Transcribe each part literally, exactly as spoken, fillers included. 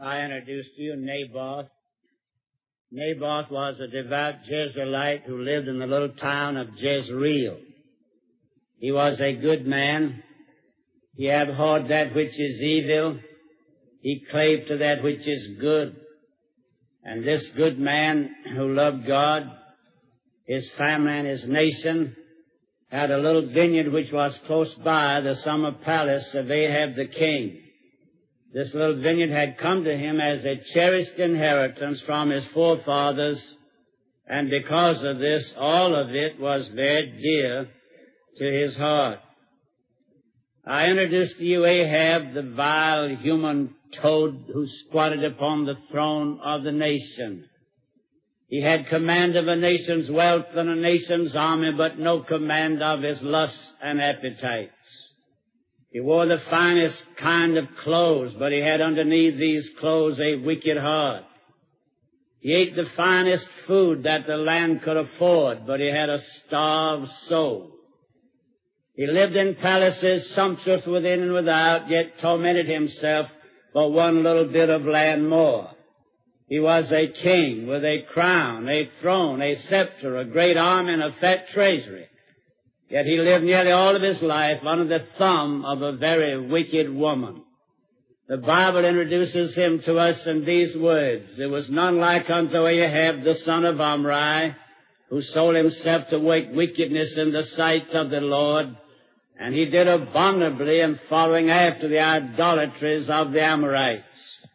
I introduced to you Naboth. Naboth was a devout Jezreelite who lived in the little town of Jezreel. He was a good man. He abhorred that which is evil. He clave to that which is good. And this good man who loved God, his family and his nation, had a little vineyard which was close by the summer palace of Ahab the king. This little vineyard had come to him as a cherished inheritance from his forefathers, and because of this, all of it was very dear to his heart. I introduce to you Ahab, the vile human toad who squatted upon the throne of the nation. He had command of a nation's wealth and a nation's army, but no command of his lusts and appetites. He wore the finest kind of clothes, but he had underneath these clothes a wicked heart. He ate the finest food that the land could afford, but he had a starved soul. He lived in palaces, sumptuous within and without, yet tormented himself for one little bit of land more. He was a king with a crown, a throne, a scepter, a great army, and a fat treasury. Yet he lived nearly all of his life under the thumb of a very wicked woman. The Bible introduces him to us in these words: "There was none like unto Ahab the son of Omri, who sold himself to work wickedness in the sight of the Lord, and he did abominably in following after the idolatries of the Amorites."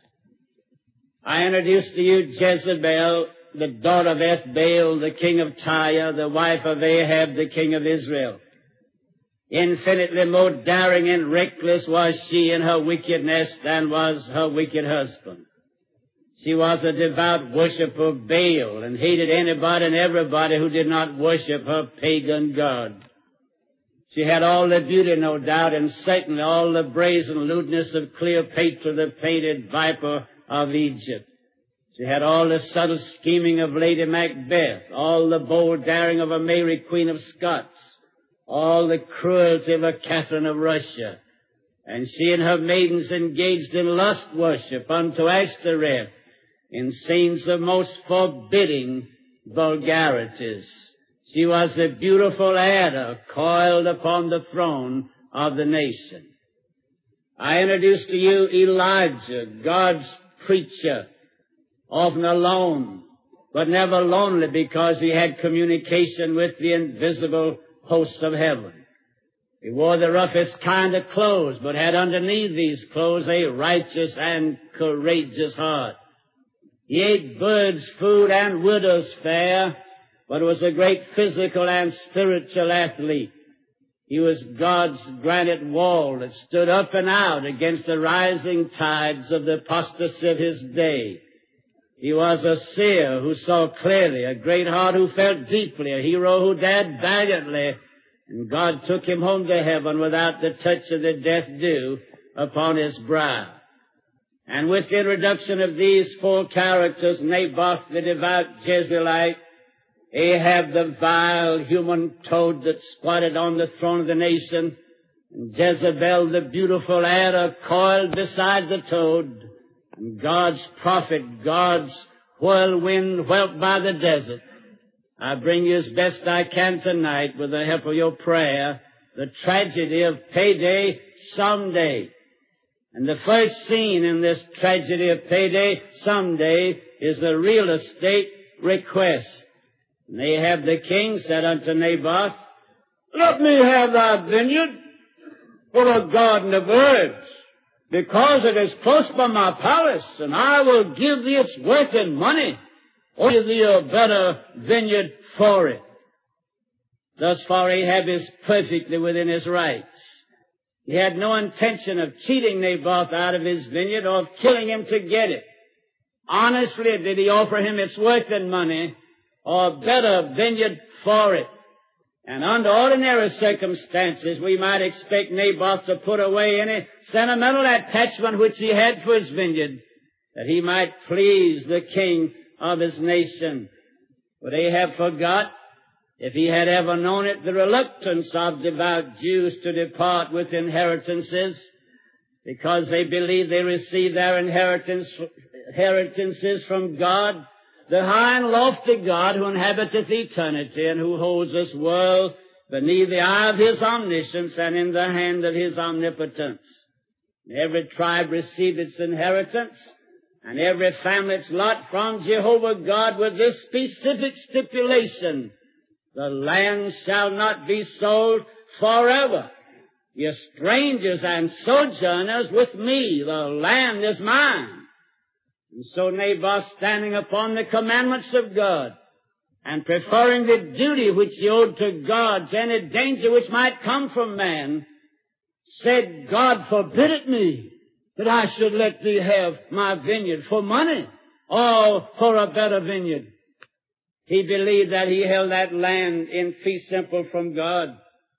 I introduce to you Jezebel, the daughter of Ethbaal, the king of Tyre, the wife of Ahab, the king of Israel. Infinitely more daring and reckless was she in her wickedness than was her wicked husband. She was a devout worshiper of Baal and hated anybody and everybody who did not worship her pagan god. She had all the beauty, no doubt, and certainly all the brazen lewdness of Cleopatra, the painted viper of Egypt. She had all the subtle scheming of Lady Macbeth, all the bold daring of a Mary, Queen of Scots, all the cruelty of a Catherine of Russia. And she and her maidens engaged in lust worship unto Ashtoreth in scenes of most forbidding vulgarities. She was a beautiful adder coiled upon the throne of the nation. I introduce to you Elijah, God's preacher, often alone, but never lonely, because he had communication with the invisible hosts of heaven. He wore the roughest kind of clothes, but had underneath these clothes a righteous and courageous heart. He ate birds' food and widow's fare, but was a great physical and spiritual athlete. He was God's granite wall that stood up and out against the rising tides of the apostasy of his day. He was a seer who saw clearly, a great heart who felt deeply, a hero who dared valiantly, and God took him home to heaven without the touch of the death dew upon his brow. And with the introduction of these four characters, Naboth the devout Jezreelite, Ahab the vile human toad that squatted on the throne of the nation, and Jezebel the beautiful adder coiled beside the toad, and God's prophet, God's whirlwind whelped by the desert, I bring you as best I can tonight, with the help of your prayer, the tragedy of payday someday. And the first scene in this tragedy of payday someday is a real estate request. And Ahab the king said unto Naboth, "Let me have thy vineyard for a garden of herbs, because it is close by my palace, and I will give thee its worth in money, or give thee a better vineyard for it." Thus far Ahab is perfectly within his rights. He had no intention of cheating Naboth out of his vineyard or of killing him to get it. Honestly did he offer him its worth in money, or a better vineyard for it. And under ordinary circumstances, we might expect Naboth to put away any sentimental attachment which he had for his vineyard, that he might please the king of his nation. But Ahab forgot, if he had ever known it, the reluctance of devout Jews to depart with inheritances. because they believe they receive their inheritance, inheritances from God, the high and lofty God who inhabiteth eternity and who holds this world beneath the eye of His omniscience and in the hand of His omnipotence. Every tribe received its inheritance, and every family its lot from Jehovah God with this specific stipulation: the land shall not be sold forever. Ye strangers and sojourners with me, the land is mine. And so Naboth, standing upon the commandments of God, and preferring the duty which he owed to God to any danger which might come from man, said, God forbid it me that I should let thee have my vineyard for money or for a better vineyard. He believed that he held that land in fee simple from God.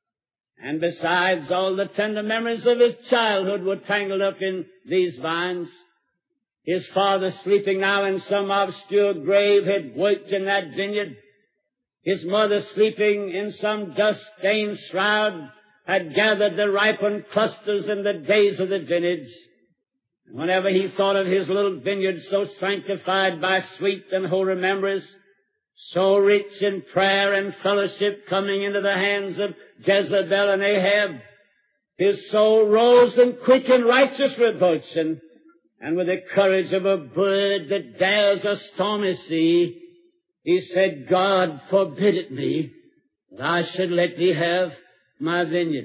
And besides, all the tender memories of his childhood were tangled up in these vines. His father, sleeping now in some obscure grave, had worked in that vineyard. His mother, sleeping in some dust-stained shroud, had gathered the ripened clusters in the days of the vintage. And whenever he thought of his little vineyard so sanctified by sweet and holy memories, so rich in prayer and fellowship coming into the hands of Jezebel and Ahab, his soul rose in quick and righteous revulsion, and with the courage of a bird that dares a stormy sea, he said, God forbid it me that I should let thee have my vineyard.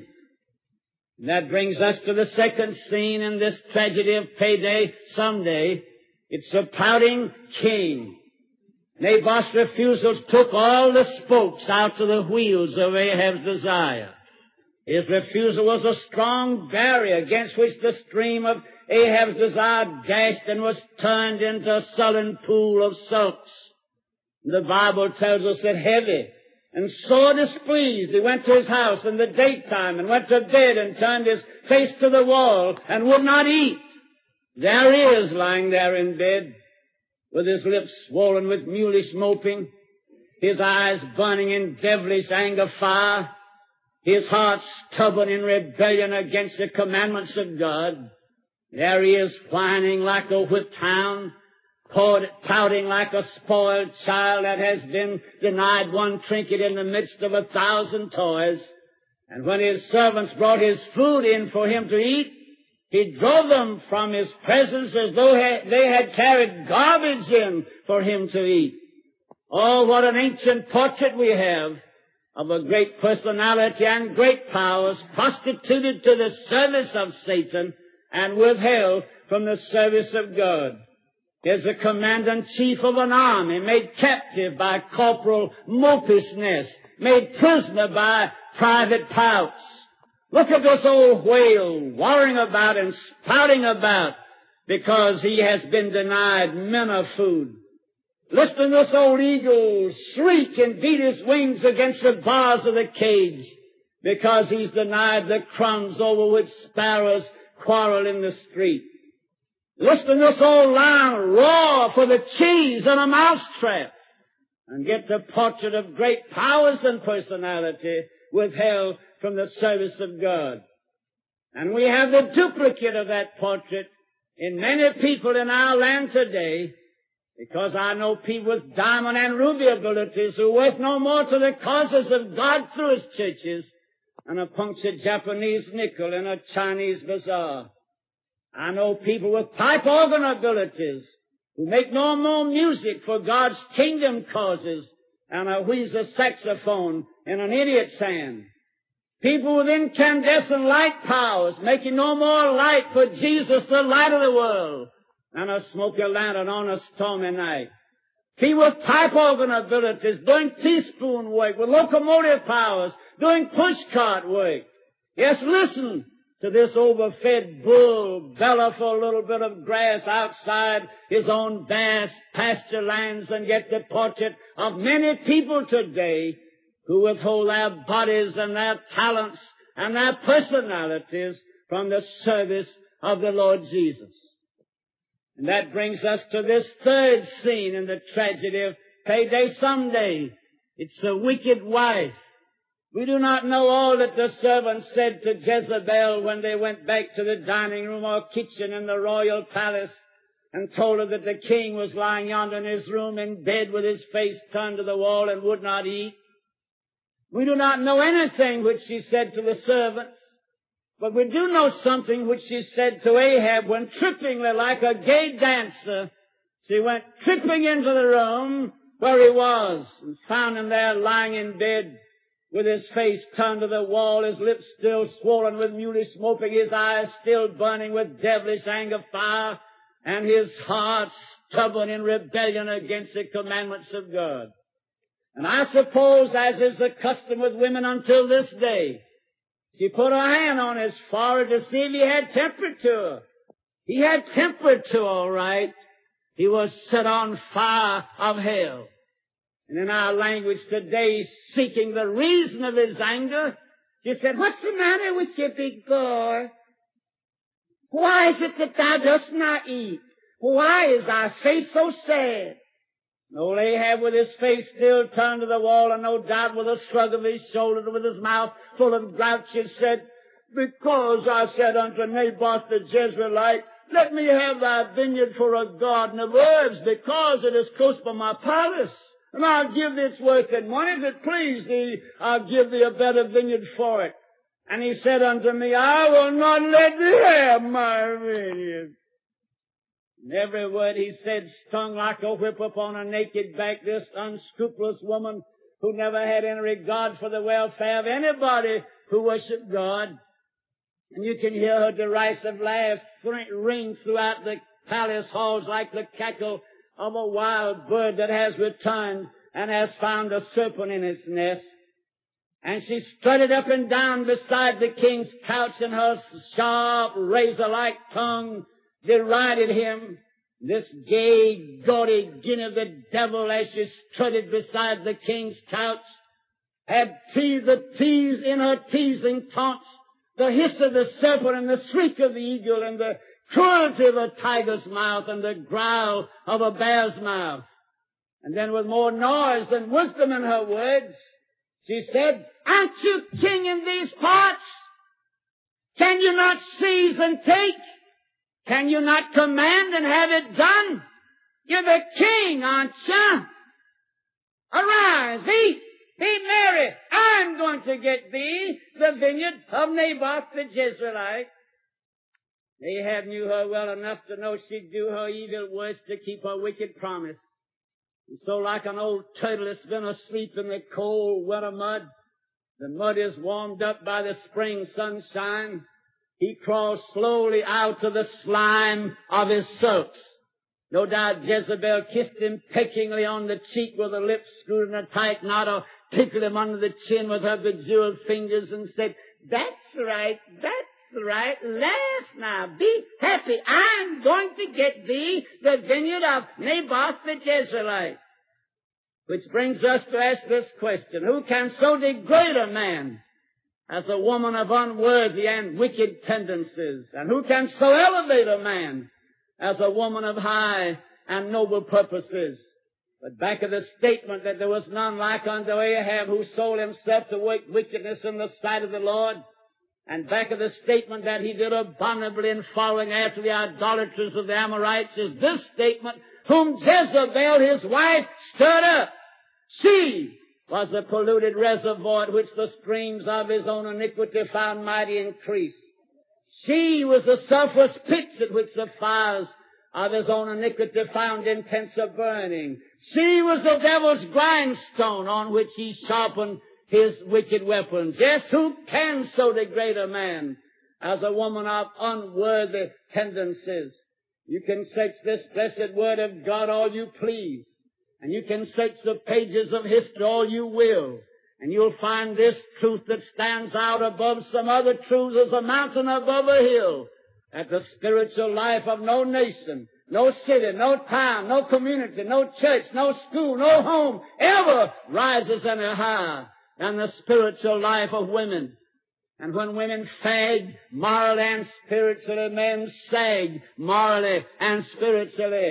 And that brings us to the second scene in this tragedy of payday someday. It's a pouting king. Naboth's refusals took all the spokes out of the wheels of Ahab's desire. His refusal was a strong barrier against which the stream of Ahab's desire dashed and was turned into a sullen pool of sulks. The Bible tells us that heavy and sore displeased he went to his house in the daytime and went to bed and turned his face to the wall and would not eat. There he is lying there in bed, with his lips swollen with mulish moping, his eyes burning in devilish anger fire, his heart stubborn in rebellion against the commandments of God. There he is, whining like a whipped hound, pouting like a spoiled child that has been denied one trinket in the midst of a thousand toys. And when his servants brought his food in for him to eat, he drove them from his presence as though they had carried garbage in for him to eat. Oh, what an ancient portrait we have of a great personality and great powers prostituted to the service of Satan and withheld from the service of God. Is the commander-in-chief of an army, made captive by corporal mopishness, made prisoner by private pouts. Look at this old whale worrying about and spouting about because he has been denied manna food. Listen to this old eagle shriek and beat his wings against the bars of the cage because he's denied the crumbs over which sparrows quarrel in the street. Listen to this old lion roar for the cheese and a mousetrap, and get the portrait of great powers and personality withheld from the service of God. And we have the duplicate of that portrait in many people in our land today, because I know people with diamond and ruby abilities who are worth no more to the causes of God through His churches than a punctured Japanese nickel in a Chinese bazaar. I know people with pipe organ abilities who make no more music for God's kingdom causes than a Weezer saxophone in an idiot's hand. People with incandescent light powers making no more light for Jesus, the light of the world, than a smoky lantern on a stormy night. People with pipe organ abilities doing teaspoon work with locomotive powers, doing pushcart work. Yes, listen to this overfed bull bellow for a little bit of grass outside his own vast pasture lands, and get the portrait of many people today who withhold their bodies and their talents and their personalities from the service of the Lord Jesus. And that brings us to this third scene in the tragedy of payday someday. It's the wicked wife. We do not know all that the servants said to Jezebel when they went back to the dining room or kitchen in the royal palace and told her that the king was lying yonder in his room in bed with his face turned to the wall and would not eat. We do not know anything which she said to the servants, but we do know something which she said to Ahab when trippingly like a gay dancer, she went tripping into the room where he was and found him there lying in bed with his face turned to the wall, his lips still swollen with mulish smoking, his eyes still burning with devilish anger fire, and his heart stubborn in rebellion against the commandments of God. And I suppose, as is the custom with women until this day, she put her hand on his forehead to see if he had temper to her. He had temper to her, all right. He was set on fire of hell. And in our language today, seeking the reason of his anger, she said, "What's the matter with you, big boy? Why is it that thou dost not eat? Why is thy face so sad?" And old Ahab, with his face still turned to the wall, and no doubt with a shrug of his shoulders, with his mouth full of grouches, said, "Because I said unto Naboth the Jezreelite, let me have thy vineyard for a garden of herbs, because it is close by my palace. And I'll give thee its worth in money. If it please thee, I'll give thee a better vineyard for it." And he said unto me, "I will not let thee have my vineyard." And every word he said stung like a whip upon a naked back, this unscrupulous woman who never had any regard for the welfare of anybody who worshiped God. And you can hear her derisive laugh ring throughout the palace halls like the cackle of a wild bird that has returned and has found a serpent in its nest. And she strutted up and down beside the king's couch, and her sharp, razor-like tongue derided him. This gay, gaudy guinea of the devil, as she strutted beside the king's couch, had teased the tease in her teasing taunts, the hiss of the serpent and the shriek of the eagle and the cruelty of a tiger's mouth and the growl of a bear's mouth. And then with more noise than wisdom in her words, she said, "Aren't you king in these parts? Can you not seize and take? Can you not command and have it done? You're the king, aren't you? Arise, eat, be merry. I'm going to get thee the vineyard of Naboth the Jezreelite." Ahab knew her well enough to know she'd do her evil worst to keep her wicked promise. And so like an old turtle that's been asleep in the cold winter mud, the mud is warmed up by the spring sunshine, he crawls slowly out of the slime of his sulks. No doubt Jezebel kissed him peckingly on the cheek with her lips screwed in a tight knot, or tickled him under the chin with her bejeweled fingers and said, "That's right, that's right. Laugh now. Be happy. I'm going to get thee the vineyard of Naboth the Jezreelite." Which brings us to ask this question: who can so degrade a man as a woman of unworthy and wicked tendencies? And who can so elevate a man as a woman of high and noble purposes? But back of the statement that there was none like unto Ahab, who sold himself to work wickedness in the sight of the Lord, and back of the statement that he did abominably in following after the idolaters of the Amorites, is this statement: whom Jezebel his wife stirred up. She was the polluted reservoir at which the streams of his own iniquity found mighty increase. She was the sulphurous pits at which the fires of his own iniquity found intenser burning. She was the devil's grindstone on which he sharpened his wicked weapons. Yes, who can so degrade a man as a woman of unworthy tendencies? You can search this blessed Word of God all you please, and you can search the pages of history all you will, and you'll find this truth that stands out above some other truths as a mountain above a hill, that the spiritual life of no nation, no city, no town, no community, no church, no school, no home ever rises any higher than the spiritual life of women. And when women fag morally and spiritually, men sag morally and spiritually.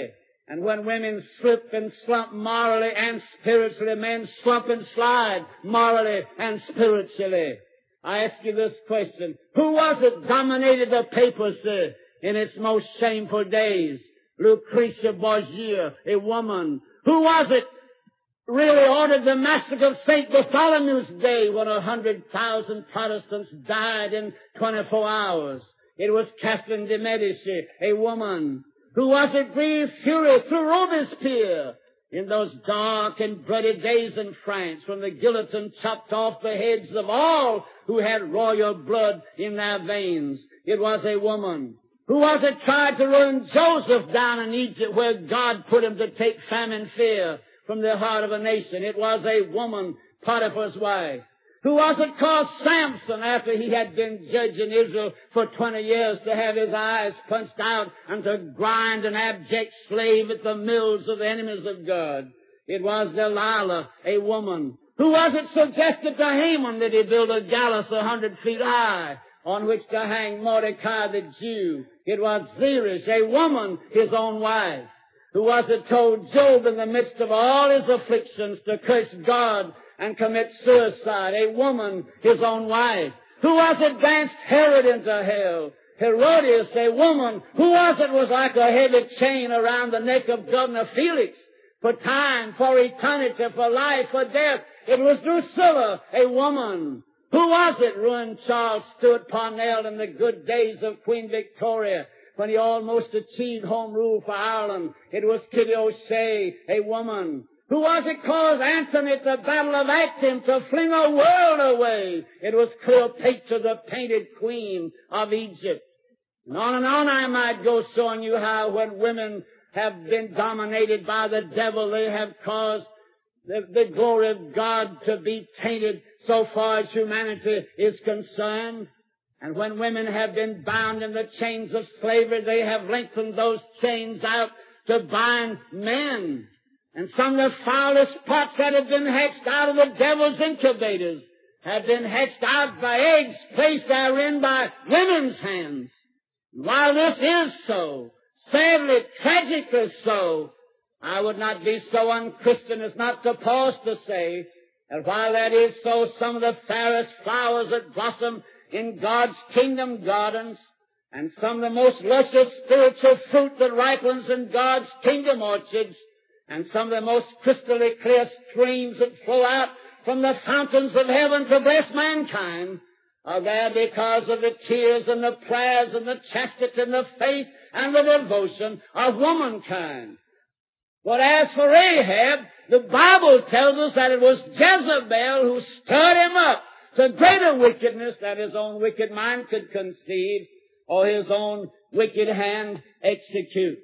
And when women slip and slump morally and spiritually, men slump and slide morally and spiritually. I ask you this question. Who was it dominated the papacy in its most shameful days? Lucretia Borgia, a woman. Who was it really ordered the massacre of Saint Bartholomew's Day when a hundred thousand Protestants died in twenty-four hours? It was Catherine de Medici, a woman. Who was it breathed fury through Robespierre in those dark and bloody days in France when the guillotine chopped off the heads of all who had royal blood in their veins? It was a woman. Who was it tried to ruin Joseph down in Egypt where God put him to take famine fear from the heart of a nation? It was a woman, Potiphar's wife. Who was it caused Samson, after he had been judge in Israel for twenty years, to have his eyes punched out and to grind an abject slave at the mills of the enemies of God? It was Delilah, a woman. Who was it suggested to Haman that he build a gallows a hundred feet high on which to hang Mordecai the Jew? It was Zeresh, a woman, his own wife. Who was it told Job in the midst of all his afflictions to curse God and commit suicide? A woman, his own wife. Who was it danced Herod into hell? Herodias, a woman. Who was it was like a heavy chain around the neck of Governor Felix? For time, for eternity, for life, for death. It was Drusilla, a woman. Who was it ruined Charles Stuart Parnell in the good days of Queen Victoria when he almost achieved home rule for Ireland? It was Kitty O'Shea, a woman. Who was it caused Antony at the Battle of Actium to fling a world away? It was Cleopatra, the painted queen of Egypt. And on and on I might go, showing you how when women have been dominated by the devil, they have caused the, the glory of God to be tainted so far as humanity is concerned. And when women have been bound in the chains of slavery, they have lengthened those chains out to bind men. And some of the foulest plots that have been hatched out of the devil's incubators have been hatched out by eggs placed therein by women's hands. And while this is so, sadly, tragically so, I would not be so unchristian as not to pause to say that while that is so, some of the fairest flowers that blossom in God's kingdom gardens, and some of the most luscious spiritual fruit that ripens in God's kingdom orchards, and some of the most crystally clear streams that flow out from the fountains of heaven to bless mankind, are there because of the tears and the prayers and the chastity and the faith and the devotion of womankind. But as for Ahab, the Bible tells us that it was Jezebel who stirred him up to greater wickedness that his own wicked mind could conceive or his own wicked hand execute.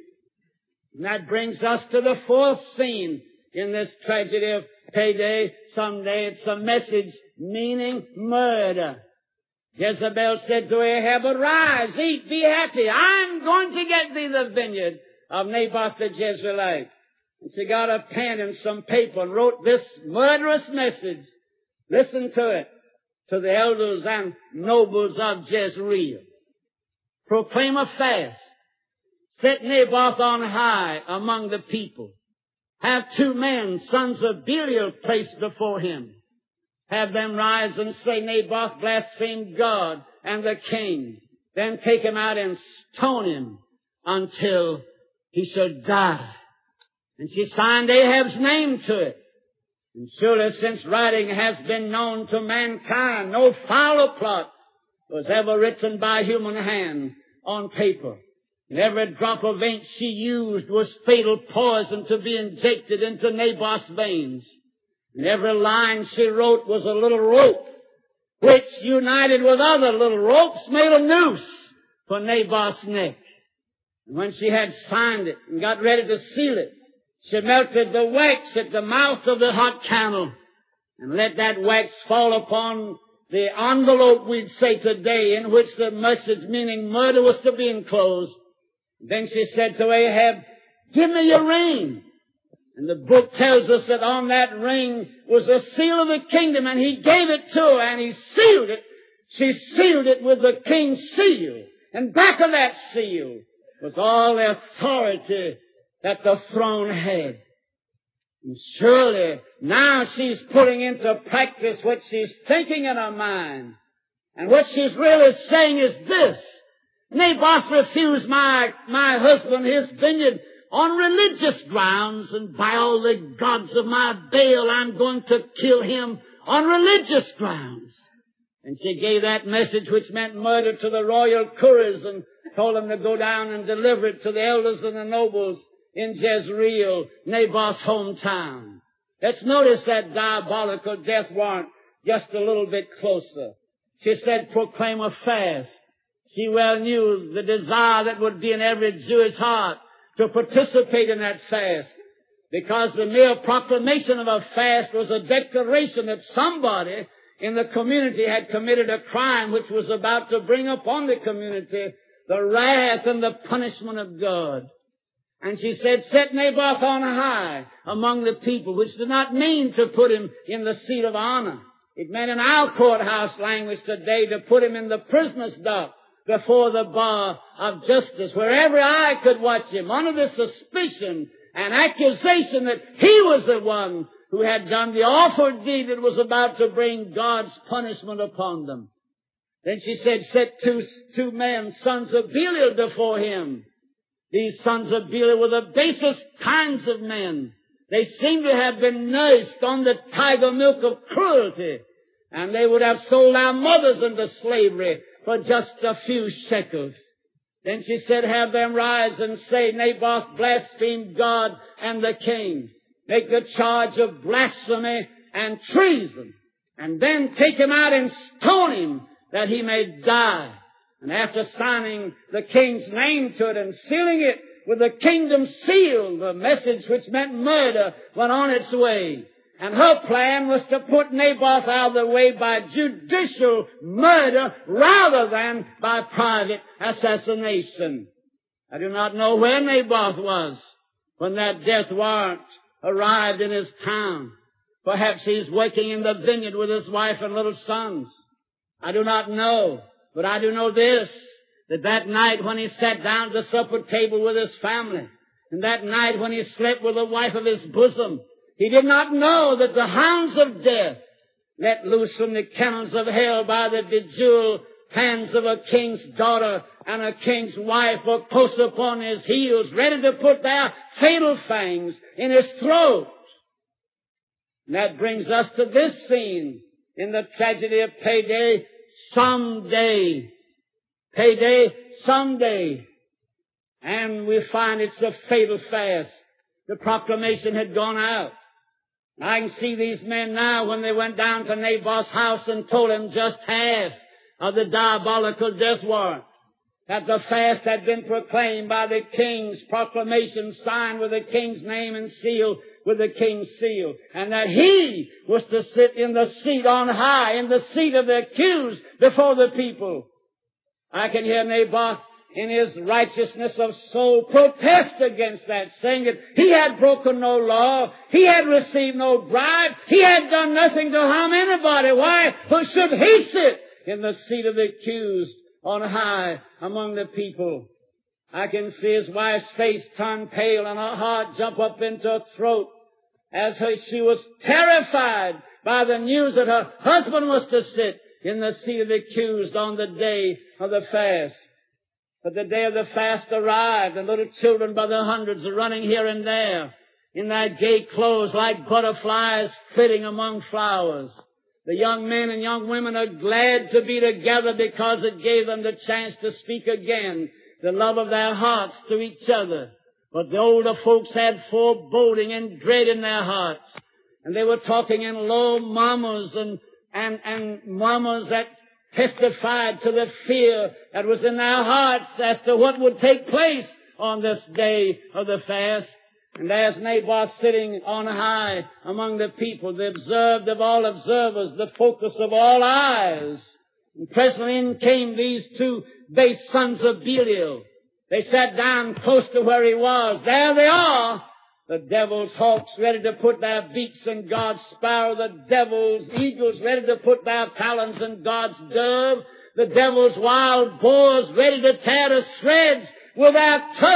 And that brings us to the fourth scene in this tragedy of payday someday. It's a message meaning murder. Jezebel said to Ahab, "Arise, eat, be happy. I'm going to get thee the vineyard of Naboth the Jezreelite." And she got a pen and some paper and wrote this murderous message. Listen to it. To the elders and nobles of Jezreel. Proclaim a fast. Set Naboth on high among the people. Have two men, sons of Belial, placed before him. Have them rise and say, "Naboth blasphemed God and the king." Then take him out and stone him until he should die. And she signed Ahab's name to it. And surely since writing has been known to mankind, no fouler plot was ever written by human hand on paper. And every drop of ink she used was fatal poison to be injected into Naboth's veins. And every line she wrote was a little rope, which, united with other little ropes, made a noose for Naboth's neck. And when she had signed it and got ready to seal it, she melted the wax at the mouth of the hot candle and let that wax fall upon the envelope, we'd say today, in which the message meaning murder was to be enclosed. Then she said to Ahab, "Give me your ring." And the book tells us that on that ring was the seal of the kingdom, and he gave it to her, and he sealed it. She sealed it with the king's seal. And back of that seal was all the authority that the throne had. And surely now she's putting into practice what she's thinking in her mind. And what she's really saying is this: Naboth refused my, my husband his vineyard on religious grounds, and by all the gods of my Baal, I'm going to kill him on religious grounds. And she gave that message which meant murder to the royal couriers and told them to go down and deliver it to the elders and the nobles in Jezreel, Naboth's hometown. Let's notice that diabolical death warrant just a little bit closer. She said, proclaim a fast. She well knew the desire that would be in every Jewish heart to participate in that fast, because the mere proclamation of a fast was a declaration that somebody in the community had committed a crime which was about to bring upon the community the wrath and the punishment of God. And she said, set Naboth on high among the people, which did not mean to put him in the seat of honor. It meant in our courthouse language today to put him in the prisoner's dock before the bar of justice, where every eye could watch him under the suspicion and accusation that he was the one who had done the awful deed that was about to bring God's punishment upon them. Then she said, set two, two men, sons of Belial, before him. These sons of Belial were the basest kinds of men. They seemed to have been nursed on the tiger milk of cruelty, and they would have sold our mothers into slavery for just a few shekels. Then she said, have them rise and say, Naboth blasphemed God and the king. Make the charge of blasphemy and treason, and then take him out and stone him that he may die. And after signing the king's name to it and sealing it with the kingdom seal, the message which meant murder went on its way. And her plan was to put Naboth out of the way by judicial murder rather than by private assassination. I do not know where Naboth was when that death warrant arrived in his town. Perhaps he's working in the vineyard with his wife and little sons. I do not know. But I do know this, that that night when he sat down at the supper table with his family, and that night when he slept with the wife of his bosom, he did not know that the hounds of death, let loose from the kennels of hell by the bejeweled hands of a king's daughter and a king's wife, were close upon his heels, ready to put their fatal fangs in his throat. And that brings us to this scene in the tragedy of Payday. Someday, payday, someday. And we find it's a fatal fast. The proclamation had gone out. I can see these men now when they went down to Naboth's house and told him just half of the diabolical death warrant. That the fast had been proclaimed by the king's proclamation, signed with the king's name and sealed with the king's seal, and that he was to sit in the seat on high, in the seat of the accused before the people. I can hear Naboth in his righteousness of soul protest against that, saying that he had broken no law, he had received no bribe, he had done nothing to harm anybody. Why should he sit in the seat of the accused on high among the people? I can see his wife's face turn pale and her heart jump up into her throat as her, she was terrified by the news that her husband was to sit in the seat of the accused on the day of the fast. But the day of the fast arrived, and little children by the hundreds are running here and there in their gay clothes like butterflies flitting among flowers. The young men and young women are glad to be together because it gave them the chance to speak again the love of their hearts to each other. But the older folks had foreboding and dread in their hearts. And they were talking in low murmurs and, and, and murmurs that testified to the fear that was in their hearts as to what would take place on this day of the fast. And there's Naboth sitting on high among the people, the observed of all observers, the focus of all eyes. And presently in came these two base sons of Belial. They sat down close to where he was. There they are, the devil's hawks ready to put their beaks in God's sparrow, the devil's eagles ready to put their talons in God's dove, the devil's wild boars ready to tear to shreds with their tusks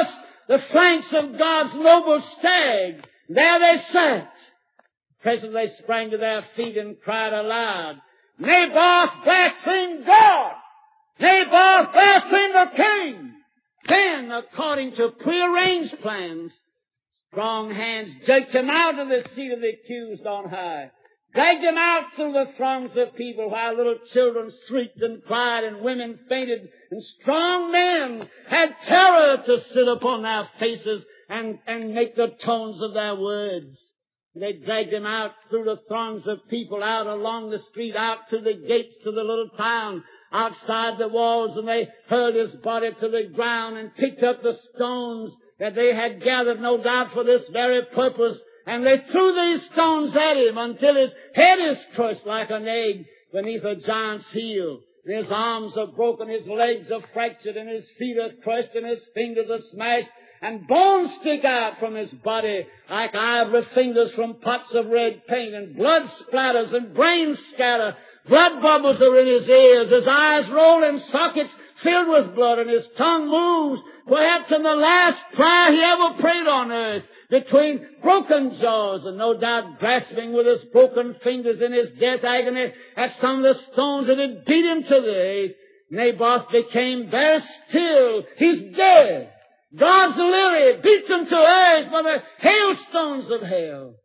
the flanks of God's noble stag. There they sat. Presently they sprang to their feet and cried aloud, Naboth blasphemed God! Naboth blasphemed the king! Then, according to prearranged plans, strong hands jerked him out of the seat of the accused on high, dragged him out through the throngs of people while little children shrieked and cried and women fainted, and strong men had terror to sit upon their faces and, and make the tones of their words. They dragged him out through the throngs of people, out along the street, out to the gates to the little town, outside the walls, and they hurled his body to the ground and picked up the stones that they had gathered, no doubt, for this very purpose, and they threw these stones at him until his head is crushed like an egg beneath a giant's heel. And his arms are broken, his legs are fractured, and his feet are crushed, and his fingers are smashed, and bones stick out from his body like ivory fingers from pots of red paint, and blood splatters and brains scatter. Blood bubbles are in his ears, his eyes roll in sockets filled with blood, and his tongue moves, perhaps in the last prayer he ever prayed on earth, between broken jaws, and no doubt grasping with his broken fingers in his death agony at some of the stones that had beat him to the earth. Naboth became very still. He's dead. God's lily beaten to earth by the hailstones of hell.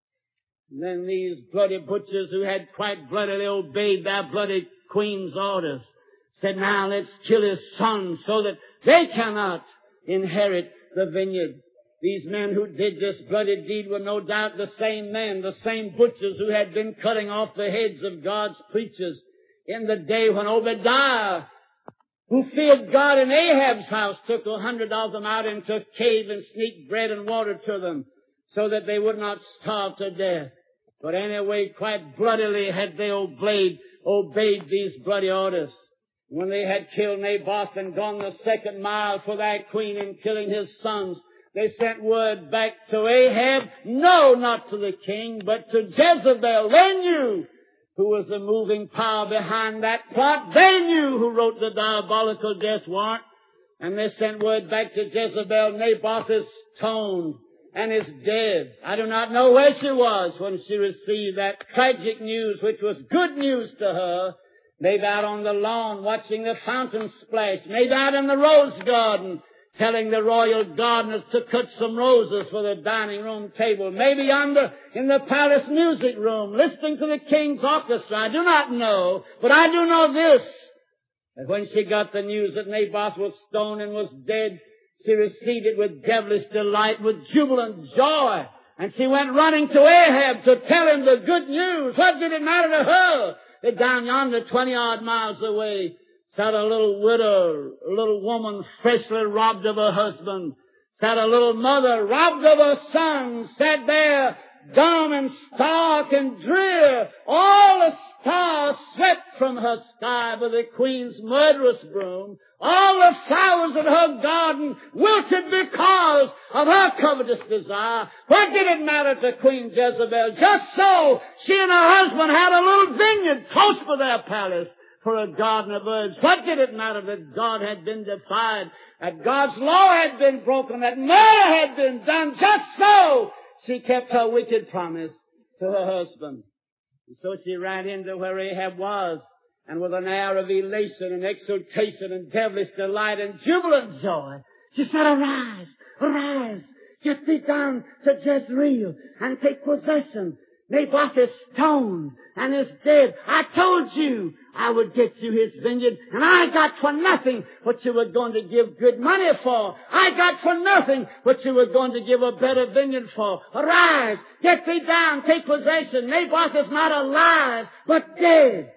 And then these bloody butchers who had quite bloodily obeyed their bloody queen's orders said, now let's kill his son so that they cannot inherit the vineyard. These men who did this bloody deed were no doubt the same men, the same butchers who had been cutting off the heads of God's preachers in the day when Obadiah, who feared God in Ahab's house, took a hundred of them out into a cave and sneaked bread and water to them so that they would not starve to death. But anyway, quite bloodily had they obeyed, obeyed these bloody orders. When they had killed Naboth and gone the second mile for their queen in killing his sons, they sent word back to Ahab, no, not to the king, but to Jezebel. They knew who was the moving power behind that plot. They knew who wrote the diabolical death warrant. And they sent word back to Jezebel, Naboth is stoned and is dead. I do not know where she was when she received that tragic news, which was good news to her. Maybe out on the lawn watching the fountain splash. Maybe out in the rose garden telling the royal gardeners to cut some roses for the dining room table. Maybe yonder in the palace music room listening to the king's orchestra. I do not know, but I do know this, that when she got the news that Naboth was stoned and was dead, she received it with devilish delight, with jubilant joy. And she went running to Ahab to tell him the good news. What did it matter to her? That down yonder, twenty odd miles away, sat a little widow, a little woman freshly robbed of her husband. Sat a little mother robbed of her son. Sat there dumb and stark and drear. All the stars swept from her sky by the queen's murderous broom. All the flowers in her garden wilted because of her covetous desire. What did it matter to Queen Jezebel? Just so she and her husband had a little vineyard close to their palace for a garden of herbs. What did it matter that God had been defied, that God's law had been broken, that murder had been done? Just so she kept her wicked promise to her husband. And so she ran into where Ahab was, and with an air of elation and exultation and devilish delight and jubilant joy, she said, arise, arise, get thee down to Jezreel and take possession. Naboth is stoned and is dead. I told you I would get you his vineyard, and I got for nothing what you were going to give good money for. I got for nothing what you were going to give a better vineyard for. Arise, get thee down, take possession. Naboth is not alive, but dead.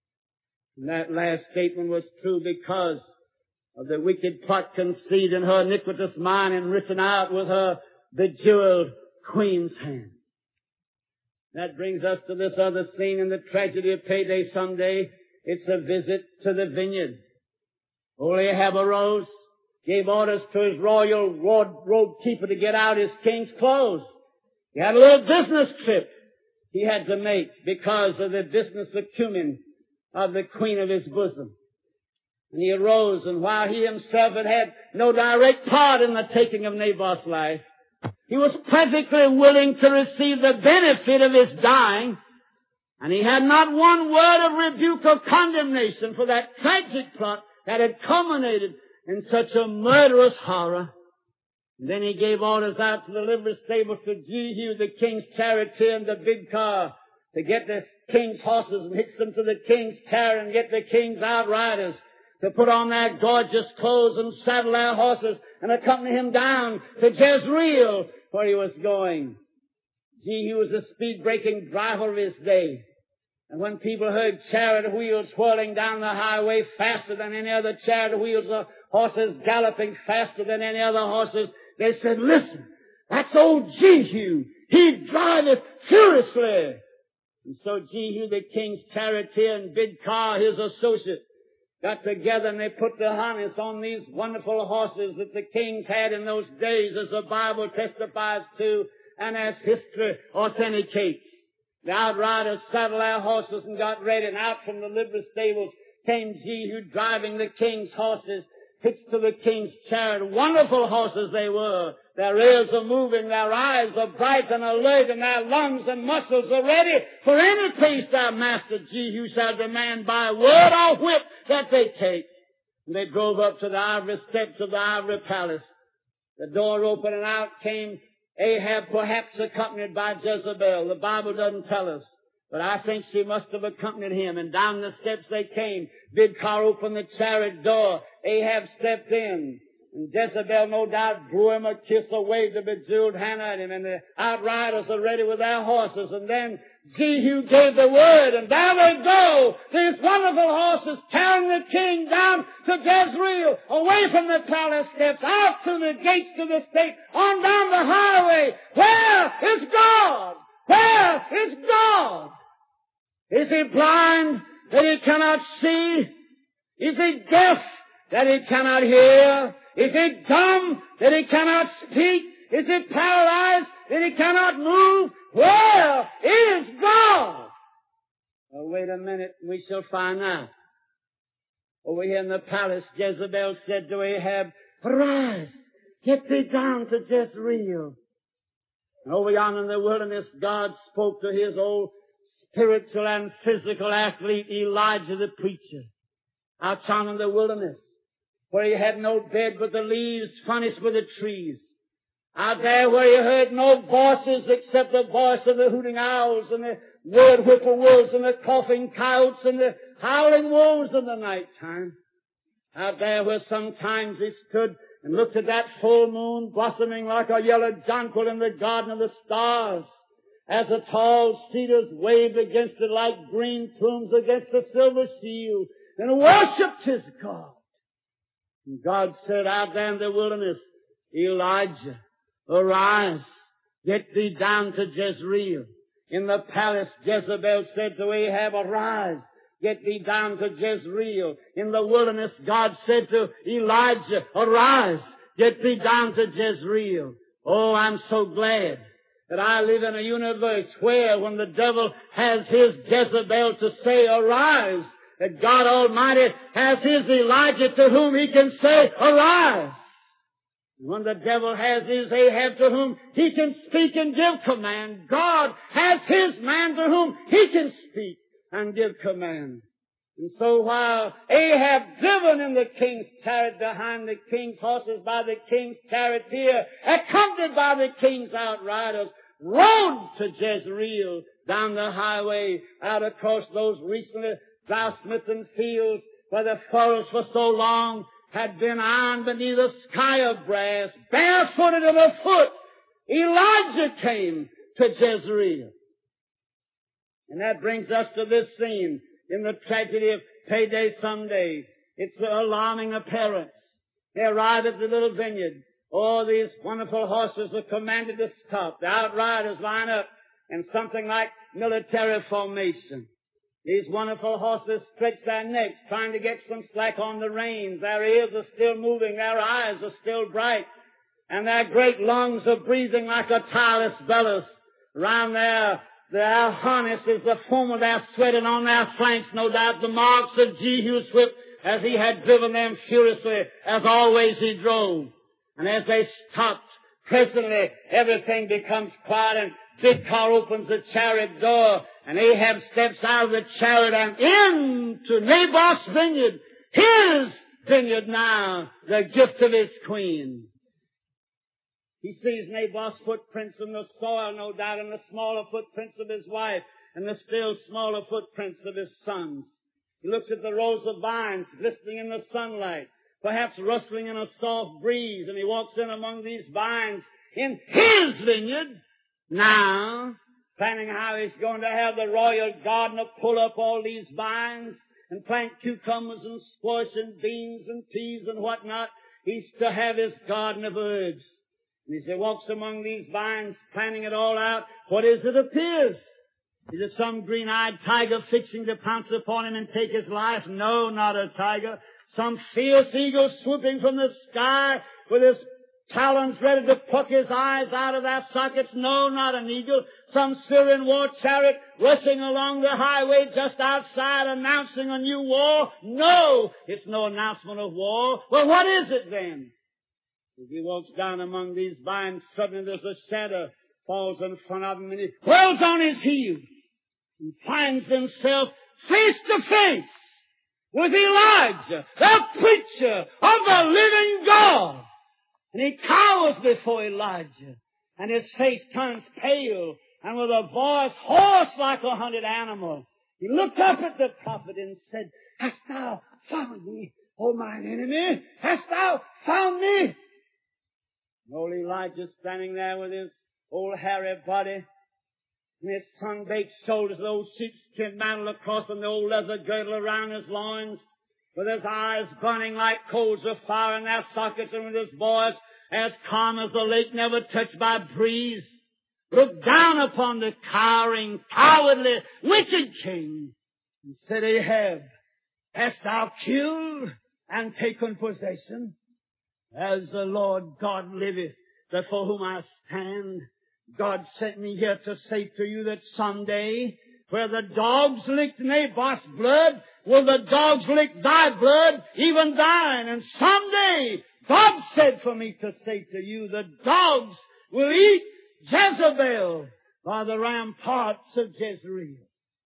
And that last statement was true because of the wicked plot conceived in her iniquitous mind and written out with her bejeweled queen's hand. That brings us to this other scene in the tragedy of Payday Someday. It's a visit to the vineyard. Old Ahab arose, gave orders to his royal robe keeper to get out his king's clothes. He had a little business trip he had to make because of the business acumen of the queen of his bosom. And he arose, and while he himself had had no direct part in the taking of Naboth's life, he was perfectly willing to receive the benefit of his dying, and he had not one word of rebuke or condemnation for that tragic plot that had culminated in such a murderous horror. And then he gave orders out to the livery stables to Jehu, the king's charioteer, and the big car, to get the king's horses and hitch them to the king's chariot and get the king's outriders to put on their gorgeous clothes and saddle their horses and accompany him down to Jezreel, where he was going. Jehu was a speed-breaking driver of his day. And when people heard chariot wheels whirling down the highway faster than any other chariot wheels, or horses galloping faster than any other horses, they said, "Listen, that's old Jehu. He driveth furiously." And so Jehu, the king's charioteer, and Bidkar, his associate, got together and they put the harness on these wonderful horses that the kings had in those days, as the Bible testifies to and as history authenticates. The outriders saddled their horses and got ready, and out from the livery stables came Jehu driving the king's horses, hitched to the king's chariot. Wonderful horses they were. Their ears are moving, their eyes are bright and alert, and their lungs and muscles are ready for any place their master Jehu shall demand by word or whip that they take. And they drove up to the ivory steps of the ivory palace. The door opened, and out came Ahab, perhaps accompanied by Jezebel. The Bible doesn't tell us, but I think she must have accompanied him. And down the steps they came. Bidkar opened the chariot door. Ahab stepped in. And Jezebel, no doubt, blew him a kiss or waved a bejeweled hand at him. And the outriders are ready with their horses. And then Jehu gave the word, and there they go, these wonderful horses carrying the king down to Jezreel, away from the palace steps, out to the gates to the state, on down the highway. Where is God? Where is God? Is he blind that he cannot see? Is he deaf that he cannot hear? Is he dumb that he cannot speak? Is he paralyzed that he cannot move? Where is God? Well, wait a minute, we shall find out. Over here in the palace, Jezebel said to Ahab, "Arise, get thee down to Jezreel." And over yonder in the wilderness, God spoke to his old spiritual and physical athlete, Elijah the preacher, out yonder in the wilderness, where he had no bed but the leaves furnished with the trees. Out there where he heard no voices except the voice of the hooting owls and the weird whippoorwills and the coughing coyotes and the howling wolves in the night time. Out there where sometimes he stood and looked at that full moon blossoming like a yellow jonquil in the garden of the stars, as the tall cedars waved against it like green plumes against the silver shield, and worshipped his God. And God said out there in the wilderness, "Elijah, arise, get thee down to Jezreel." In the palace, Jezebel said to Ahab, "Arise, get thee down to Jezreel." In the wilderness, God said to Elijah, "Arise, get thee down to Jezreel." Oh, I'm so glad that I live in a universe where, when the devil has his Jezebel to say, "Arise," that God Almighty has his Elijah to whom he can say, "Arise." When the devil has his Ahab to whom he can speak and give command, God has his man to whom he can speak and give command. And so while Ahab, driven in the king's chariot behind the king's horses by the king's charioteer, accompanied by the king's outriders, rode to Jezreel down the highway out across those recently drought-smitten fields where the forest for so long had been ironed beneath a sky of brass, barefooted and afoot, Elijah came to Jezreel. And that brings us to this scene in the tragedy of Payday Someday. It's an alarming appearance. They arrive at the little vineyard. All these wonderful horses are commanded to stop. The outriders line up in something like military formation. These wonderful horses stretch their necks, trying to get some slack on the reins. Their ears are still moving. Their eyes are still bright. And their great lungs are breathing like a tireless bellows. Around their, their harness is the foam of their sweat, and on their flanks, no doubt, the marks of Jehu's whip as he had driven them furiously, as always he drove. And as they stopped, presently everything becomes quiet, and big car opens the chariot door, and Ahab steps out of the chariot and into Naboth's vineyard, his vineyard now, the gift of his queen. He sees Naboth's footprints in the soil, no doubt, and the smaller footprints of his wife, and the still smaller footprints of his sons. He looks at the rows of vines glistening in the sunlight, perhaps rustling in a soft breeze, and he walks in among these vines in his vineyard now, planning how he's going to have the royal gardener pull up all these vines and plant cucumbers and squash and beans and peas and whatnot. He's to have his garden of herbs. And as he walks among these vines, planning it all out, what is it appears? Is it some green-eyed tiger fixing to pounce upon him and take his life? No, not a tiger. Some fierce eagle swooping from the sky with his talons ready to pluck his eyes out of their sockets? No, not an eagle. Some Syrian war chariot rushing along the highway just outside announcing a new war? No, it's no announcement of war. Well, what is it then? As he walks down among these vines, suddenly there's a shadow falls in front of him, and he whirls on his heels and finds himself face to face with Elijah, the preacher of the living God. And he cowers before Elijah, and his face turns pale, and with a voice hoarse like a hunted animal, he looked up at the prophet and said, "Hast thou found me, O mine enemy? Hast thou found me?" And old Elijah standing there with his old hairy body and his sun-baked shoulders, the old sheepskin mantle across and the old leather girdle around his loins, with his eyes burning like coals of fire in their sockets, and with his voice as calm as the lake never touched by breeze, looked down upon the cowering, cowardly, wicked king and said, "Ahab, hast thou killed and taken possession? As the Lord God liveth, before whom I stand, God sent me here to say to you that someday, where the dogs licked Naboth's blood, will the dogs lick thy blood, even thine. And someday, God said for me to say to you, the dogs will eat Jezebel by the ramparts of Jezreel."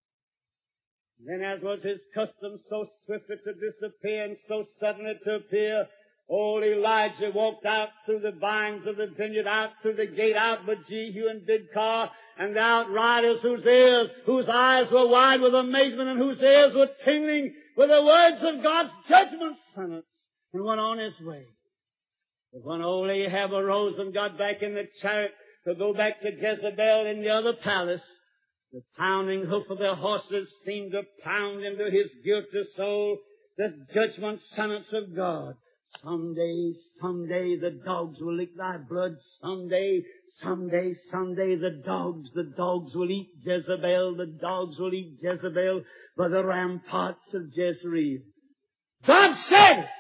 Then, as was his custom, so swiftly to disappear and so suddenly to appear, old Elijah walked out through the vines of the vineyard, out through the gate, out with Jehu and Bidkar, and the outriders whose ears, whose eyes were wide with amazement and whose ears were tingling with the words of God's judgment sentence, and went on his way. But when old Ahab arose and got back in the chariot to go back to Jezebel in the other palace, the pounding hoof of their horses seemed to pound into his guilty soul the judgment sentence of God. Someday, someday the dogs will lick thy blood. Someday, someday, someday the dogs, the dogs will eat Jezebel. The dogs will eat Jezebel by the ramparts of Jezreel. God said it.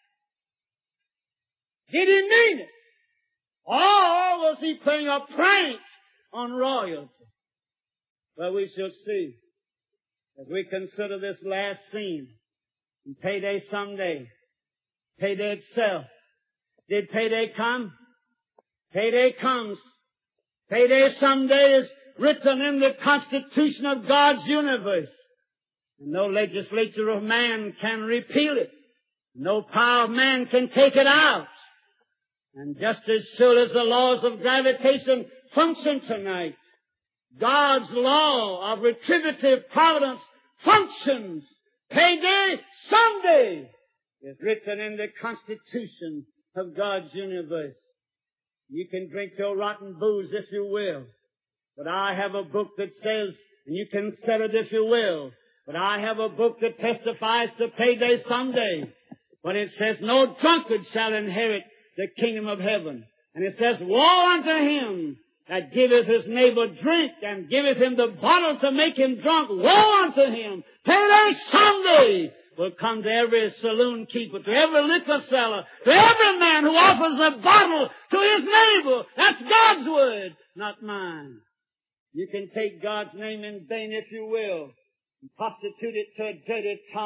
Did he mean it? Or was he playing a prank on royalty? Well, we shall see as we consider this last scene in payday someday. Payday itself. Did payday come? Payday comes. Payday someday is written in the Constitution of God's universe. And no legislature of man can repeal it. No power of man can take it out. And just as sure as the laws of gravitation function tonight, God's law of retributive providence functions. Payday someday is written in the Constitution of God's universe. You can drink your rotten booze if you will, but I have a book that says, and you can sell it if you will, but I have a book that testifies to payday someday. But it says, no drunkard shall inherit the kingdom of heaven. And it says, woe unto him that giveth his neighbor drink and giveth him the bottle to make him drunk. Woe unto him. Payday someday will come to every saloon keeper, to every liquor seller, to every man who offers a bottle to his neighbor. That's God's word, not mine. You can take God's name in vain if you will, and prostitute it to a dirty tongue,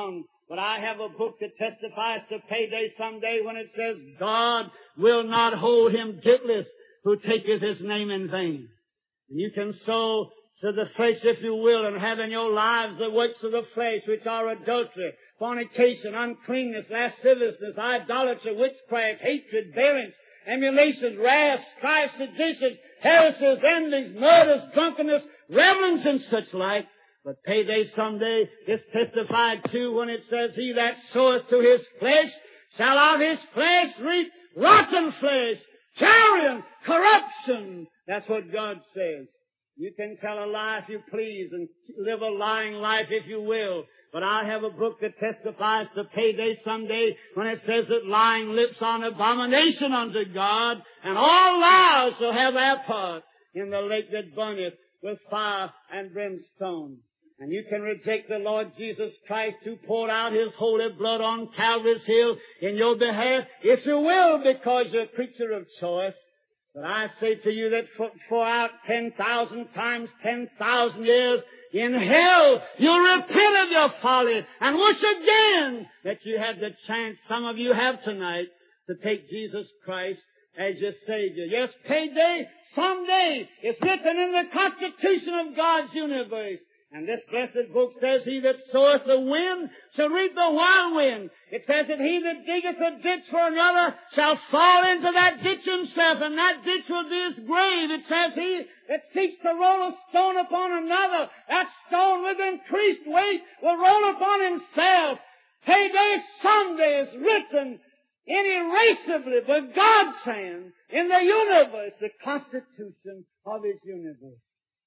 But I have a book that testifies to payday someday when it says, God will not hold him guiltless who taketh his name in vain. And you can sow to the flesh, if you will, and have in your lives the works of the flesh, which are adultery, fornication, uncleanness, lasciviousness, idolatry, witchcraft, hatred, variance, emulations, wrath, strife, seditions, heresies, envies, murders, drunkenness, revelings, and such like. But payday someday is testified to when it says, he that soweth to his flesh shall of his flesh reap rotten flesh, carrion, corruption. That's what God says. You can tell a lie if you please and live a lying life if you will. But I have a book that testifies to payday someday when it says that lying lips are an abomination unto God, and all liars shall have their part in the lake that burneth with fire and brimstone. And you can reject the Lord Jesus Christ who poured out his holy blood on Calvary's hill in your behalf, if you will, because you're a creature of choice. But I say to you that for, for out ten thousand times ten thousand years in hell, you'll repent of your folly and wish again that you had the chance, some of you have tonight, to take Jesus Christ as your Savior. Yes, payday, someday, it's written in the Constitution of God's universe. And this blessed book says, he that soweth the wind shall reap the whirlwind. It says that he that diggeth a ditch for another shall fall into that ditch himself, and that ditch will be his grave. It says he that seeks to roll a stone upon another, that stone with increased weight will roll upon himself. Payday someday is written inerasably by God's hand in the universe, the Constitution of his universe.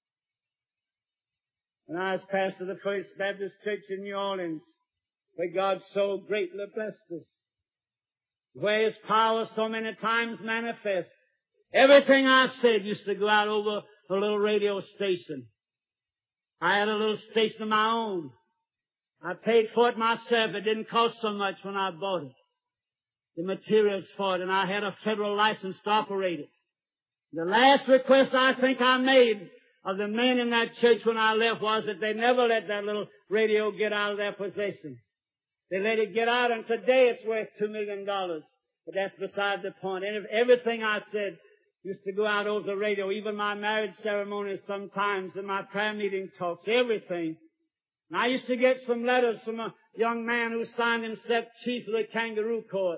When I was pastor of the First Baptist Church in New Orleans, where God so greatly blessed us, where his power so many times manifest, everything I said used to go out over a little radio station. I had a little station of my own. I paid for it myself. It didn't cost so much when I bought it. The materials for it, and I had a federal license to operate it. The last request I think I made of the men in that church when I left was that they never let that little radio get out of their possession. They let it get out, and today it's worth two million dollars. But that's beside the point. And everything I said used to go out over the radio, even my marriage ceremonies sometimes and my prayer meeting talks, everything. And I used to get some letters from a young man who signed himself chief of the Kangaroo Court.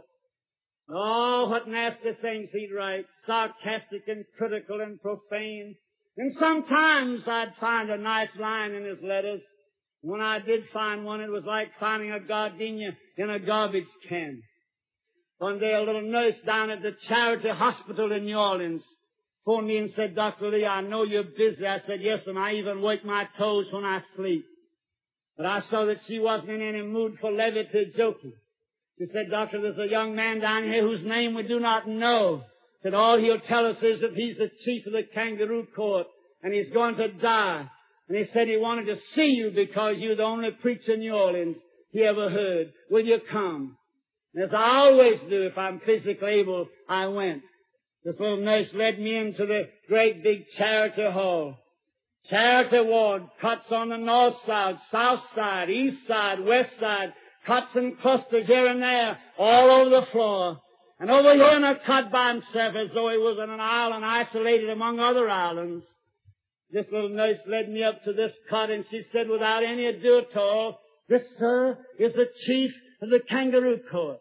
Oh, what nasty things he'd write, sarcastic and critical and profane. And sometimes I'd find a nice line in his letters. When I did find one, it was like finding a gardenia in a garbage can. One day a little nurse down at the Charity Hospital in New Orleans phoned me and said, Doctor Lee, I know you're busy. I said, yes, and I even work my toes when I sleep. But I saw that she wasn't in any mood for levity or joking. She said, Doctor, there's a young man down here whose name we do not know. That all he'll tell us is that he's the chief of the Kangaroo Court and he's going to die. And he said he wanted to see you because you're the only preacher in New Orleans he ever heard. Will you come? And as I always do, if I'm physically able, I went. This little nurse led me into the great big charity hall. Charity ward, cuts on the north side, south side, east side, west side, cuts and clusters here and there, all over the floor. And over here in a cut by himself as though he was on an island isolated among other islands. This little nurse led me up to this cut and she said without any ado at all, this, sir, is the chief of the Kangaroo Court.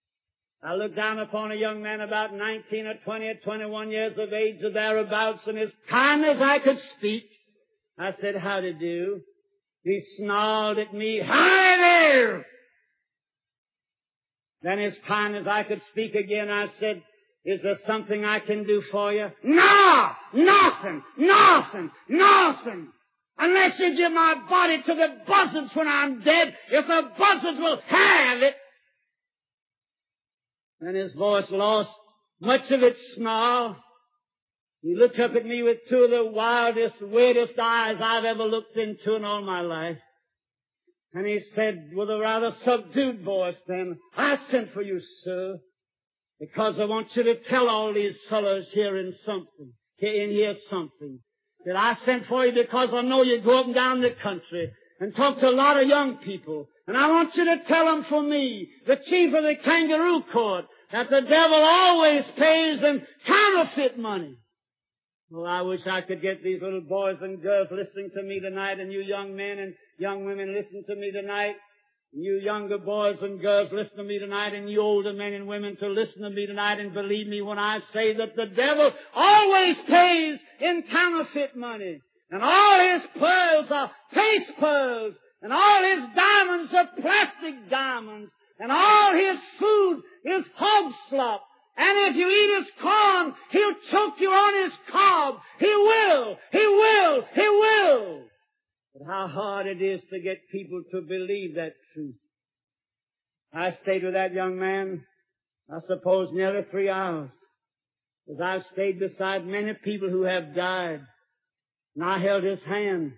I looked down upon a young man about nineteen or twenty or twenty-one years of age or thereabouts, and as kind as I could speak, I said, how to do? He snarled at me, hi there! Then as kind as I could speak again, I said, is there something I can do for you? No! Nothing! Nothing! Nothing! Unless you give my body to the buzzards when I'm dead, if the buzzards will have it. Then his voice lost much of its snarl. He looked up at me with two of the wildest, weirdest eyes I've ever looked into in all my life. And he said with a rather subdued voice then, I sent for you, sir, because I want you to tell all these fellows here in something, here in here something. That I sent for you because I know you go up and down the country and talk to a lot of young people And I want you to tell them for me, the chief of the kangaroo court, that the devil always pays them counterfeit money. Well, I wish I could get these little boys and girls listening to me tonight, and you young men and young women listen to me tonight, and you younger boys and girls listen to me tonight, and you older men and women to listen to me tonight, and believe me when I say that the devil always pays in counterfeit money. And all his pearls are paste pearls, and all his diamonds are plastic diamonds, and all his food is hog slop. And if you eat his corn, he'll choke you on his cob. He will, he will, he will. But how hard it is to get people to believe that truth. I stayed with that young man, I suppose, nearly three hours. As I've stayed beside many people who have died. And I held his hand.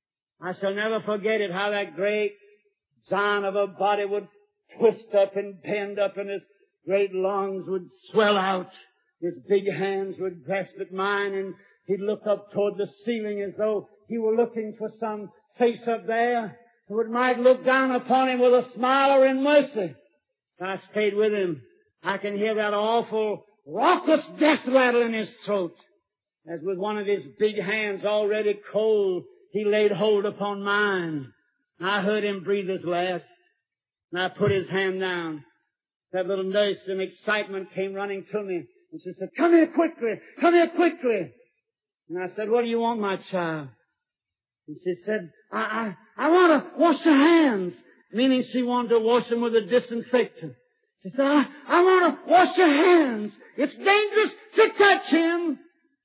I shall never forget it, how that great giant of a body would twist up and bend up, and his great lungs would swell out. His big hands would grasp at mine, and he'd look up toward the ceiling as though he were looking for some face up there who might look down upon him with a smile or in mercy. I stayed with him. I can hear that awful, raucous death rattle in his throat. As with one of his big hands already cold, he laid hold upon mine. I heard him breathe his last. And I put his hand down. That little nurse in excitement came running to me. And she said, "Come here quickly! Come here quickly!" And I said, "What do you want, my child?" And she said, I, I, I want to wash your hands. Meaning she wanted to wash them with a disinfectant. She said, I, I want to wash your hands. It's dangerous to touch him.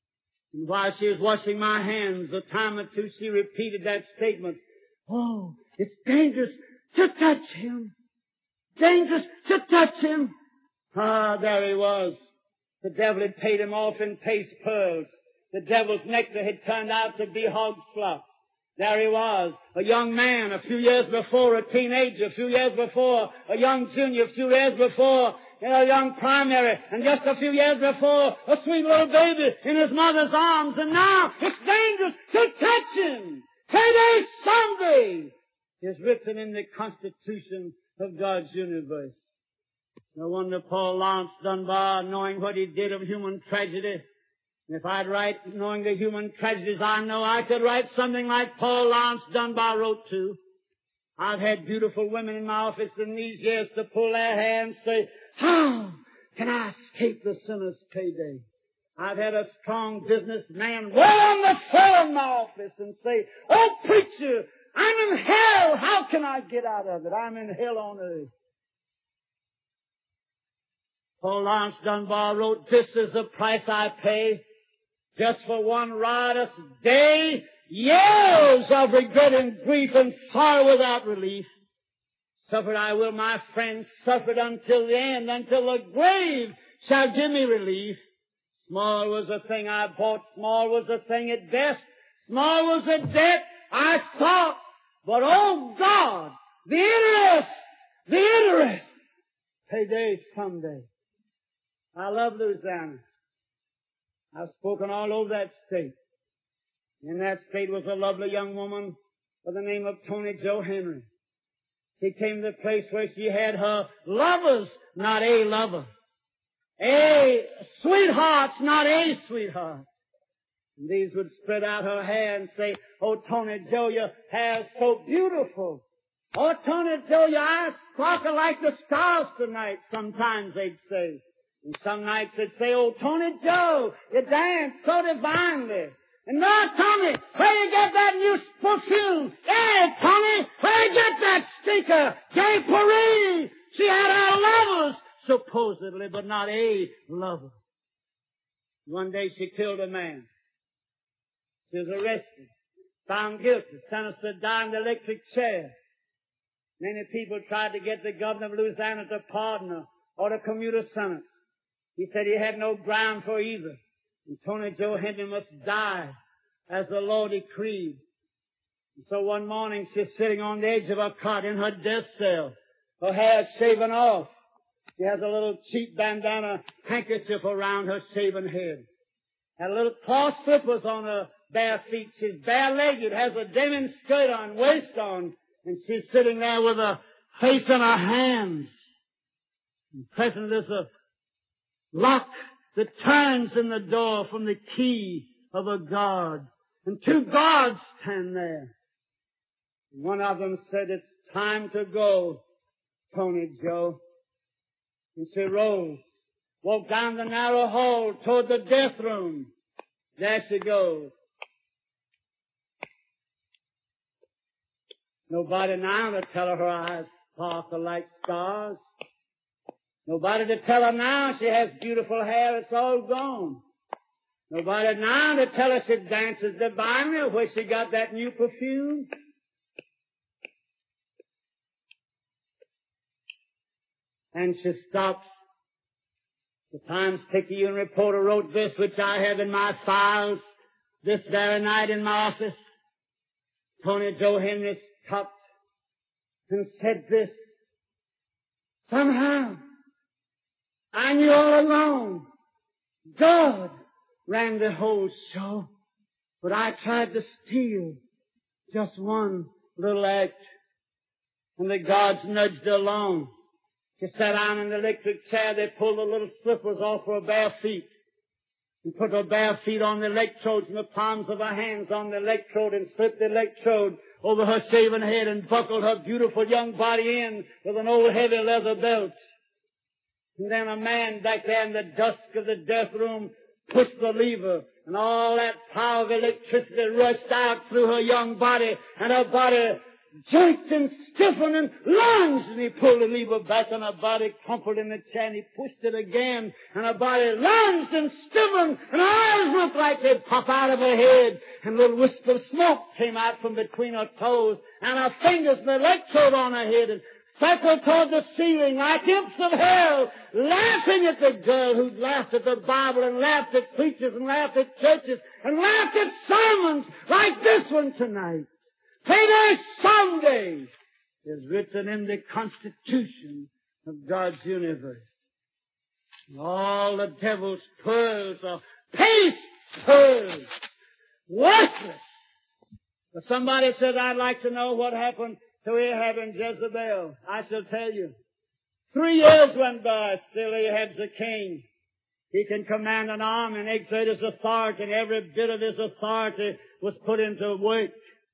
And while she was washing my hands, a time or two she repeated that statement. "Oh, it's dangerous to touch him. Dangerous to touch him." Ah, there he was. The devil had paid him off in paste pearls. The devil's nectar had turned out to be hog slop. There he was, a young man a few years before, a teenager a few years before, a young junior a few years before, a young primary, and just a few years before, a sweet little baby in his mother's arms. And now it's dangerous to touch him. Payday Sunday is written in the Constitution of God's universe. No wonder Paul Laurence Dunbar, knowing what he did of human tragedy, and if I'd write knowing the human tragedies I know, I could write something like Paul Laurence Dunbar wrote too. I've had beautiful women in my office in these years to pull their hair and say, "How can I escape the sinner's payday?" I've had a strong businessman well on the floor in my office and say, "Oh, preacher, I'm in hell. How can I get out of it? I'm in hell on earth." Paul Laurence Dunbar wrote, "This is the price I pay just for one riotous day, years of regret and grief and sorrow without relief. Suffered I will, my friend, suffered until the end, until the grave shall give me relief. Small was the thing I bought, small was the thing at best, small was the debt I sought, but oh God, the interest, the interest, payday someday." I love Louisiana. I've spoken all over that state. In that state was a lovely young woman by the name of Tony Jo Henry. She came to the place where she had her lovers, not a lover. A sweethearts, not a sweetheart. And these would spread out her hair and say, "Oh, Tony Jo, your hair's so beautiful. Oh, Tony Jo, your eyes sparkle like the stars tonight," sometimes they'd say. And some nights they'd say, "Oh, Tony Jo, you dance so divinely." And now, Tony, where you get that new perfume? Hey, Tony, where you get that stinker? Gay Paris. She had her lovers, supposedly, but not a lover. One day she killed a man. She was arrested, found guilty, sentenced to die in the electric chair. Many people tried to get the governor of Louisiana to pardon her or to commute a sentence. He said he had no ground for either. And Tony Jo Henry must die as the law decreed. And so one morning she's sitting on the edge of her cot in her death cell. Her hair shaven off. She has a little cheap bandana handkerchief around her shaven head. Had little cloth slippers on her bare feet. She's bare-legged, has a denim skirt on, waist on. And she's sitting there with a face in her hands. And presently there's a lock that turns in the door from the key of a guard. And two guards stand there. One of them said, "It's time to go, Tony Joe." And she rose, walked down the narrow hall toward the death room. There she goes. Nobody now to tell her her eyes sparkle like stars. Nobody to tell her now she has beautiful hair. It's all gone. Nobody now to tell her she dances divinely or where she got that new perfume. And she stops. The Times-Picayune reporter wrote this, which I have in my files this very night in my office. Tony Joe Henry stopped and said this: "Somehow, I knew all along God ran the whole show, but I tried to steal just one little act, and the gods nudged her along. She sat down in the electric chair. They pulled the little slippers off her bare feet and put her bare feet on the electrodes and the palms of her hands on the electrode and slipped the electrode over her shaven head and buckled her beautiful young body in with an old heavy leather belt. And then a man back there in the dusk of the death room pushed the lever, and all that power of electricity rushed out through her young body, and her body jerked and stiffened and lunged, and he pulled the lever back, and her body crumpled in the chair, and he pushed it again, and her body lunged and stiffened, and her eyes looked like they'd pop out of her head, and a little wisp of smoke came out from between her toes, and her fingers and the electrode on her head, and circled toward the ceiling like imps of hell, laughing at the girl who'd laughed at the Bible and laughed at preachers and laughed at churches and laughed at sermons like this one tonight. Payday someday is written in the Constitution of God's universe. And all the devil's pearls are paste pearls, worthless. But somebody said, "I'd like to know what happened to Ahab and Jezebel." I shall tell you. Three years went by, still Ahab's a king. He can command an army and exert his authority, and every bit of his authority was put into work.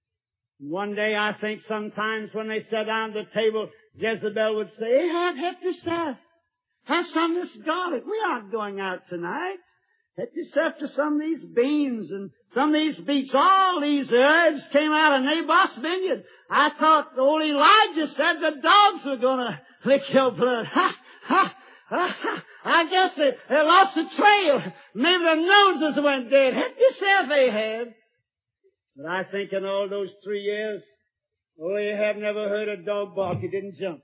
One day, I think sometimes when they sat down at the table, Jezebel would say, "Ahab, help yourself. Have some of this garlic. We aren't going out tonight. Help yourself to some of these beans and some of these beets. All these herbs came out of Naboth's vineyard. I thought old Elijah said the dogs were going to lick your blood. Ha, ha, ha, ha. I guess they, they lost the trail. Maybe their noses went dead. Help yourself, Ahab." But I think in all those three years, oh, Ahab never heard a dog bark. He didn't jump.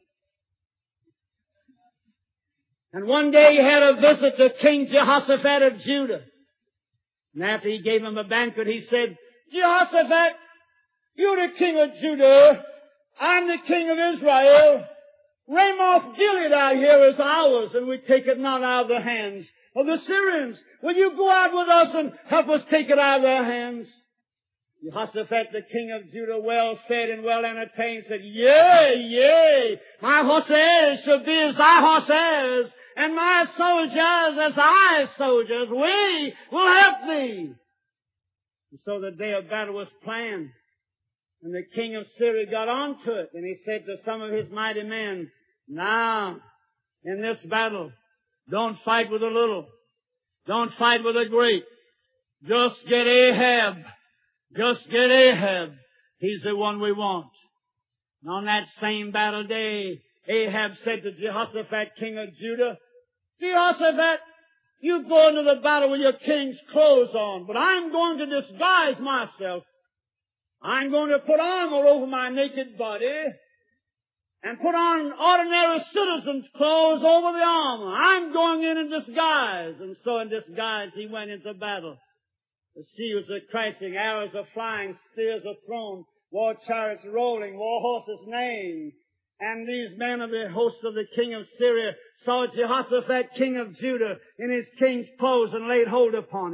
And one day he had a visit to King Jehoshaphat of Judah. And after he gave him a banquet, he said, "Jehoshaphat, you're the king of Judah. I'm the king of Israel. Ramoth Gilead out here is ours, and we take it not out of the hands of the Syrians. Will you go out with us and help us take it out of their hands?" Jehoshaphat, the king of Judah, well fed and well entertained, said, "Yea, yea, my horses shall be as thy horses, and my soldiers as thy soldiers. We will help thee." And so the day of battle was planned, and the king of Syria got onto it, and he said to some of his mighty men, "Now, in this battle, don't fight with the little. Don't fight with the great. Just get Ahab. Just get Ahab. He's the one we want." And on that same battle day, Ahab said to Jehoshaphat, king of Judah, "Jehoshaphat, you go into the battle with your king's clothes on, but I'm going to disguise myself. I'm going to put armor over my naked body and put on ordinary citizen's clothes over the armor. I'm going in in disguise." And so in disguise he went into battle. The shields are crashing, arrows are flying, spears are thrown, war chariots rolling, war horses neighing. And these men of the host of the king of Syria saw Jehoshaphat, king of Judah, in his king's clothes and laid hold upon him.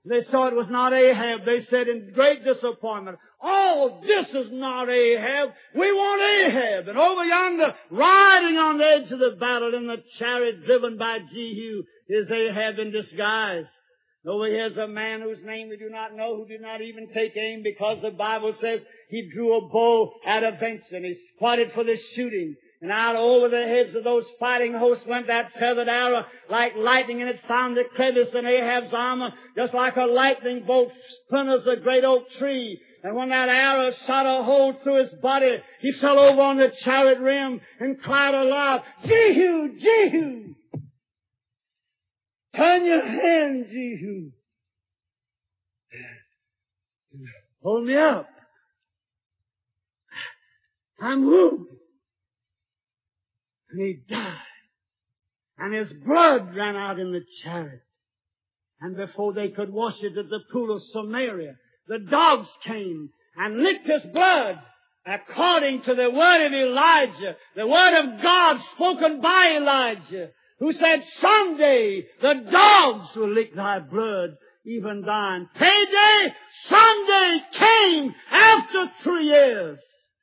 They saw it was not Ahab. They said in great disappointment, "Oh, this is not Ahab. We want Ahab." And over yonder, riding on the edge of the battle in the chariot driven by Jehu, is Ahab in disguise. Over here is a man whose name we do not know, who did not even take aim, because the Bible says he drew a bow at a venture and he squatted for the shooting. And out over the heads of those fighting hosts went that feathered arrow like lightning, and it found the crevice in Ahab's armor, just like a lightning bolt splinters a great oak tree. And when that arrow shot a hole through his body, he fell over on the chariot rim and cried aloud, "Jehu, Jehu! Turn your hand, Jehu! Hold me up. I'm wounded." And he died. And his blood ran out in the chariot. And before they could wash it at the pool of Samaria, the dogs came and licked his blood according to the word of Elijah, the word of God spoken by Elijah, who said, "Someday the dogs will lick thy blood, even thine." Payday someday came after three years.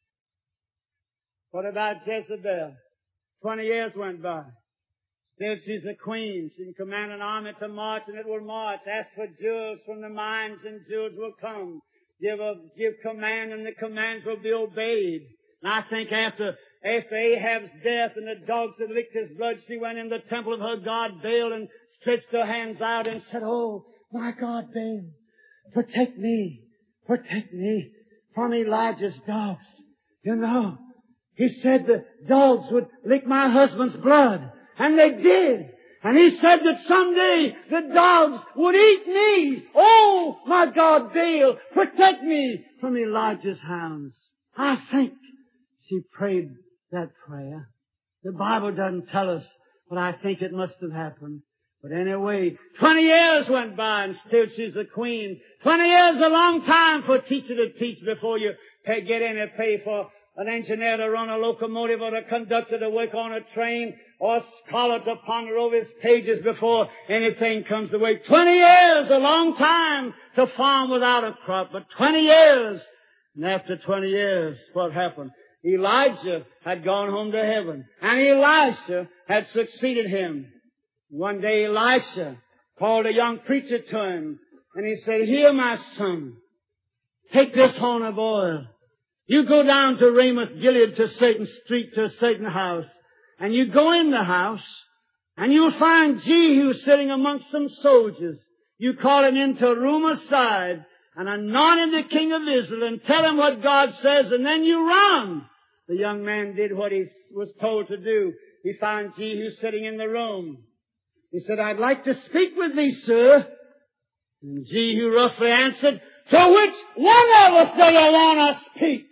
What about Jezebel? Twenty years went by. Still she's a queen. She can command an army to march, and it will march. Ask for jewels from the mines, and jewels will come. Give a, give command, and the commands will be obeyed. And I think after, after Ahab's death and the dogs had licked his blood, she went in the temple of her god Baal and stretched her hands out and said, "Oh, my God, Baal, protect me, protect me from Elijah's dogs." You know, he said the dogs would lick my husband's blood. And they did. And he said that someday the dogs would eat me. Oh, my God, Baal, protect me from Elijah's hounds. I think she prayed that prayer. The Bible doesn't tell us, but I think it must have happened. But anyway, twenty years went by and still she's a queen. Twenty years is a long time for a teacher to teach before you pay, get in and pay for an engineer to run a locomotive, or a conductor to work on a train, or a scholar to ponder over his pages before anything comes to work. Twenty years, a long time to farm without a crop, but twenty years. And after twenty years, what happened? Elijah had gone home to heaven, and Elisha had succeeded him. One day Elisha called a young preacher to him, and he said, "Here, my son, take this horn of oil. You go down to Ramoth Gilead, to Satan Street, to a certain house, and you go in the house, and you'll find Jehu sitting amongst some soldiers. You call him into a room aside, and anoint him the king of Israel, and tell him what God says, and then you run." The young man did what he was told to do. He found Jehu sitting in the room. He said, "I'd like to speak with thee, sir." And Jehu roughly answered, "To which one of us do you want to speak?"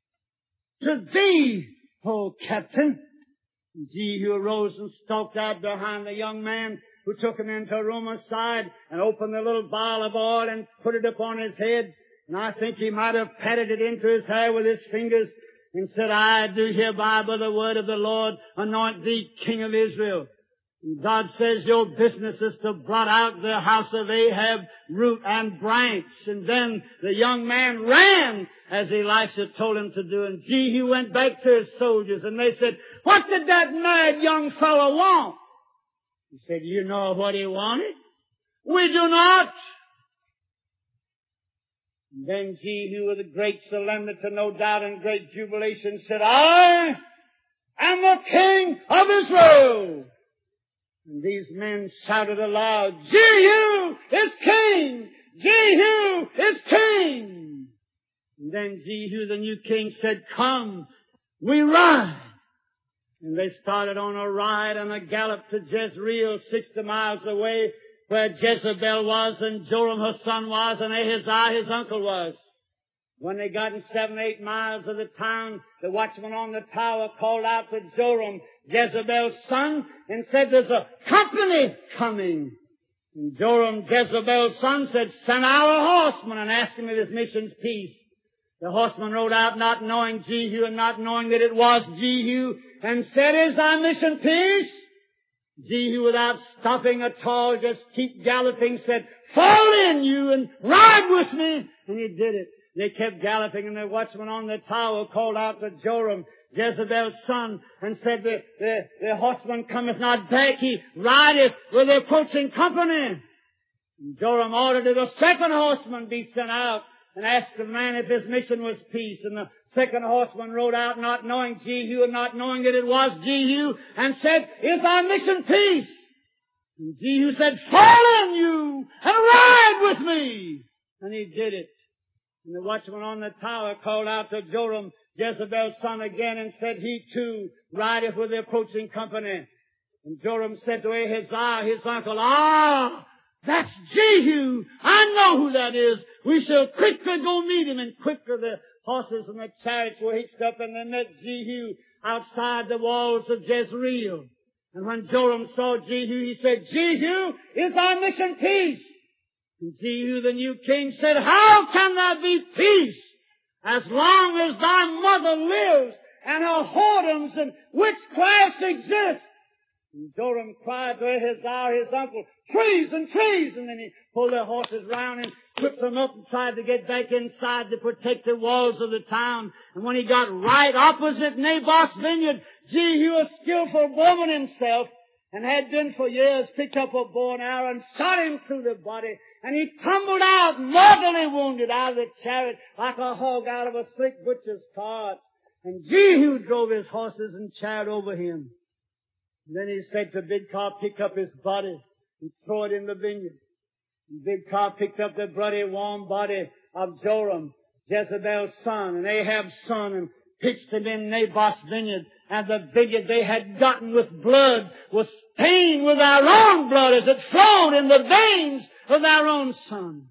"To thee, O captain." And Jehu arose and stalked out behind the young man, who took him into a room aside and opened the little vial of oil and put it upon his head. And I think he might have patted it into his hair with his fingers and said, "I do hereby by the word of the Lord anoint thee king of Israel." And God says your business is to blot out the house of Ahab, root and branch. And then the young man ran as Elisha told him to do. And Jehu went back to his soldiers, and they said, "What did that mad young fellow want?" He said, "You know what he wanted? We do not." And then Jehu, with a great solemnity, no doubt, and great jubilation, said, "I am the king of Israel." And these men shouted aloud, "Jehu is king! Jehu is king!" And then Jehu, the new king, said, "Come, we ride." And they started on a ride and a gallop to Jezreel, sixty miles away, where Jezebel was, and Joram her son was, and Ahaziah his uncle was. When they got in seven, eight miles of the town, the watchman on the tower called out to Joram, Jezebel's son, and said, "There's a company coming." And Joram, Jezebel's son, said, "Send out a horseman and ask him if his mission's peace." The horseman rode out, not knowing Jehu and not knowing that it was Jehu, and said, "Is thy mission peace?" Jehu, without stopping at all, just keep galloping, said, "Fall in, you, and ride with me." And he did it. They kept galloping, and the watchman on the tower called out to Joram, Jezebel's son, and said, the, the, the horseman cometh not back, he rideth with the approaching company. And Joram ordered that a second horseman be sent out, and asked the man if his mission was peace. And the second horseman rode out, not knowing Jehu, and not knowing that it was Jehu, and said, "Is our mission peace?" And Jehu said, "Fall in, you, and ride with me." And he did it. And the watchman on the tower called out to Joram, Jezebel's son, again, and said, "He too rideth with the approaching company." And Joram said to Ahaziah, his uncle, "Ah, that's Jehu. I know who that is. We shall quickly go meet him." And quickly the horses and the chariots were hitched up, and they met Jehu outside the walls of Jezreel. And when Joram saw Jehu, he said, "Jehu, is our mission peace?" And Jehu, the new king, said, "How can there be peace as long as thy mother lives and her whoredoms and witchcrafts exist?" And Joram cried to Ahaziah, his uncle, "Treason, treason!" And he pulled their horses round and whipped them up and tried to get back inside to protect the walls of the town. And when he got right opposite Naboth's vineyard, Jehu, a skillful bowman himself, and had been for years, picked up a bow and arrow and shot him through the body. And he tumbled out, mortally wounded, out of the chariot like a hog out of a slick butcher's cart. And Jehu drove his horses and chariot over him. And then he said to Bidkar, "Pick up his body and throw it in the vineyard." And Bidkar picked up the bloody, warm body of Joram, Jezebel's son, and Ahab's son, and pitched him in Naboth's vineyard. And the vineyard they had gotten with blood was stained with their own blood as it flowed in the veins of their own son.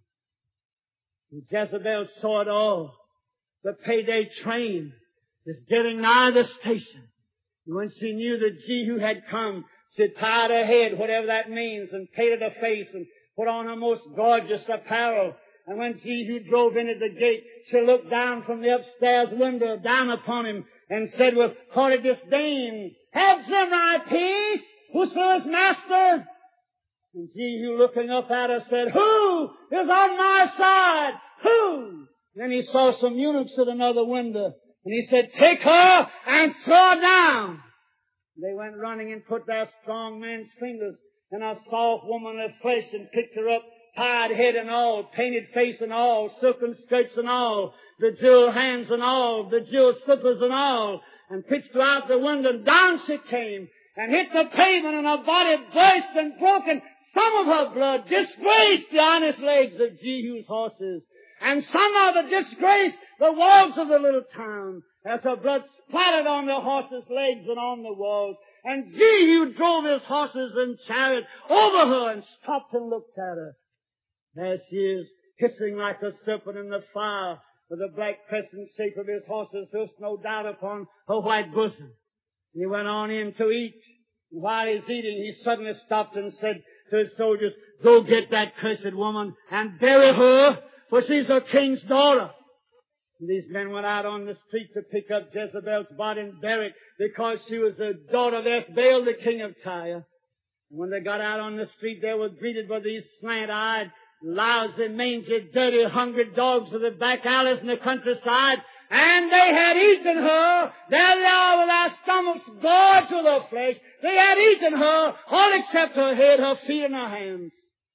And Jezebel saw it all. The payday train is getting nigh the station. And when she knew that Jehu had come, she tied her head, whatever that means, and painted her face and put on her most gorgeous apparel. And when Jehu drove in at the gate, she looked down from the upstairs window down upon him and said with haughty disdain, "Have some thy peace, whoso is master?" And Jehu, looking up at her, said, "Who is on my side? Who?" Then he saw some eunuchs at another window, and he said, "Take her and throw her down." They went running and put their strong man's fingers in a soft woman of flesh and picked her up, tied head and all, painted face and all, silken skirts and all, the jeweled hands and all, the jeweled slippers and all, and pitched her out the window, and down she came, and hit the pavement, and her body burst and broke, and some of her blood disgraced the honest legs of Jehu's horses, and some of it disgraced the walls of the little town, as her blood splattered on the horses' legs and on the walls. And Jehu drove his horses and chariot over her and stopped and looked at her. There she is, hissing like a serpent in the fire, with the black crescent shape of his horse's hoofs no doubt upon her white bosom. And he went on in to eat. And while he's eating, he suddenly stopped and said to his soldiers, "Go get that cursed woman and bury her, for she's a king's daughter." And these men went out on the street to pick up Jezebel's body and bury it, because she was the daughter of Ethbaal, the king of Tyre. And when they got out on the street, they were greeted by these slant-eyed, lousy, mangy, dirty, hungry dogs of the back alleys in the countryside. And they had eaten her. There they are with their stomachs gorged with her flesh. They had eaten her, all except her head, her feet, and her hands.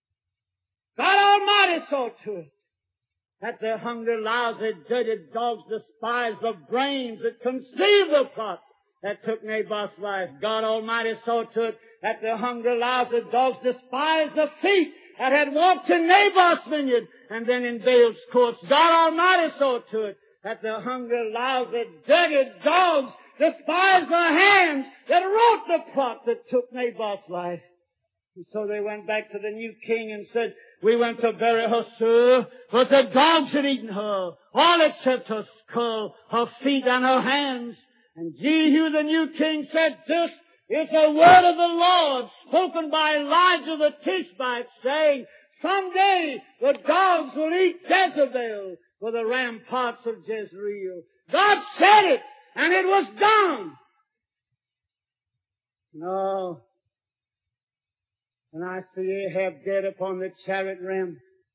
God Almighty saw to it that the hungry, lousy, dirty dogs despised the brains that conceived the plot that took Naboth's life. God Almighty saw to it that the hungry, lousy dogs despised the feet that had walked in Naboth's vineyard and then in Baal's courts. God Almighty saw to it that the hungry, lousy, dirty dogs despised the hands that wrote the plot that took Naboth's life. And so they went back to the new king and said, "We went to bury her, sir, but the dogs had eaten her, all except her skull, her feet, and her hands." And Jehu, the new king, said, "This is the word of the Lord, spoken by Elijah the Tishbite, saying, someday the dogs will eat Jezebel for the ramparts of Jezreel." God said it, and it was done. No, When I see Ahab dead upon the chariot rim,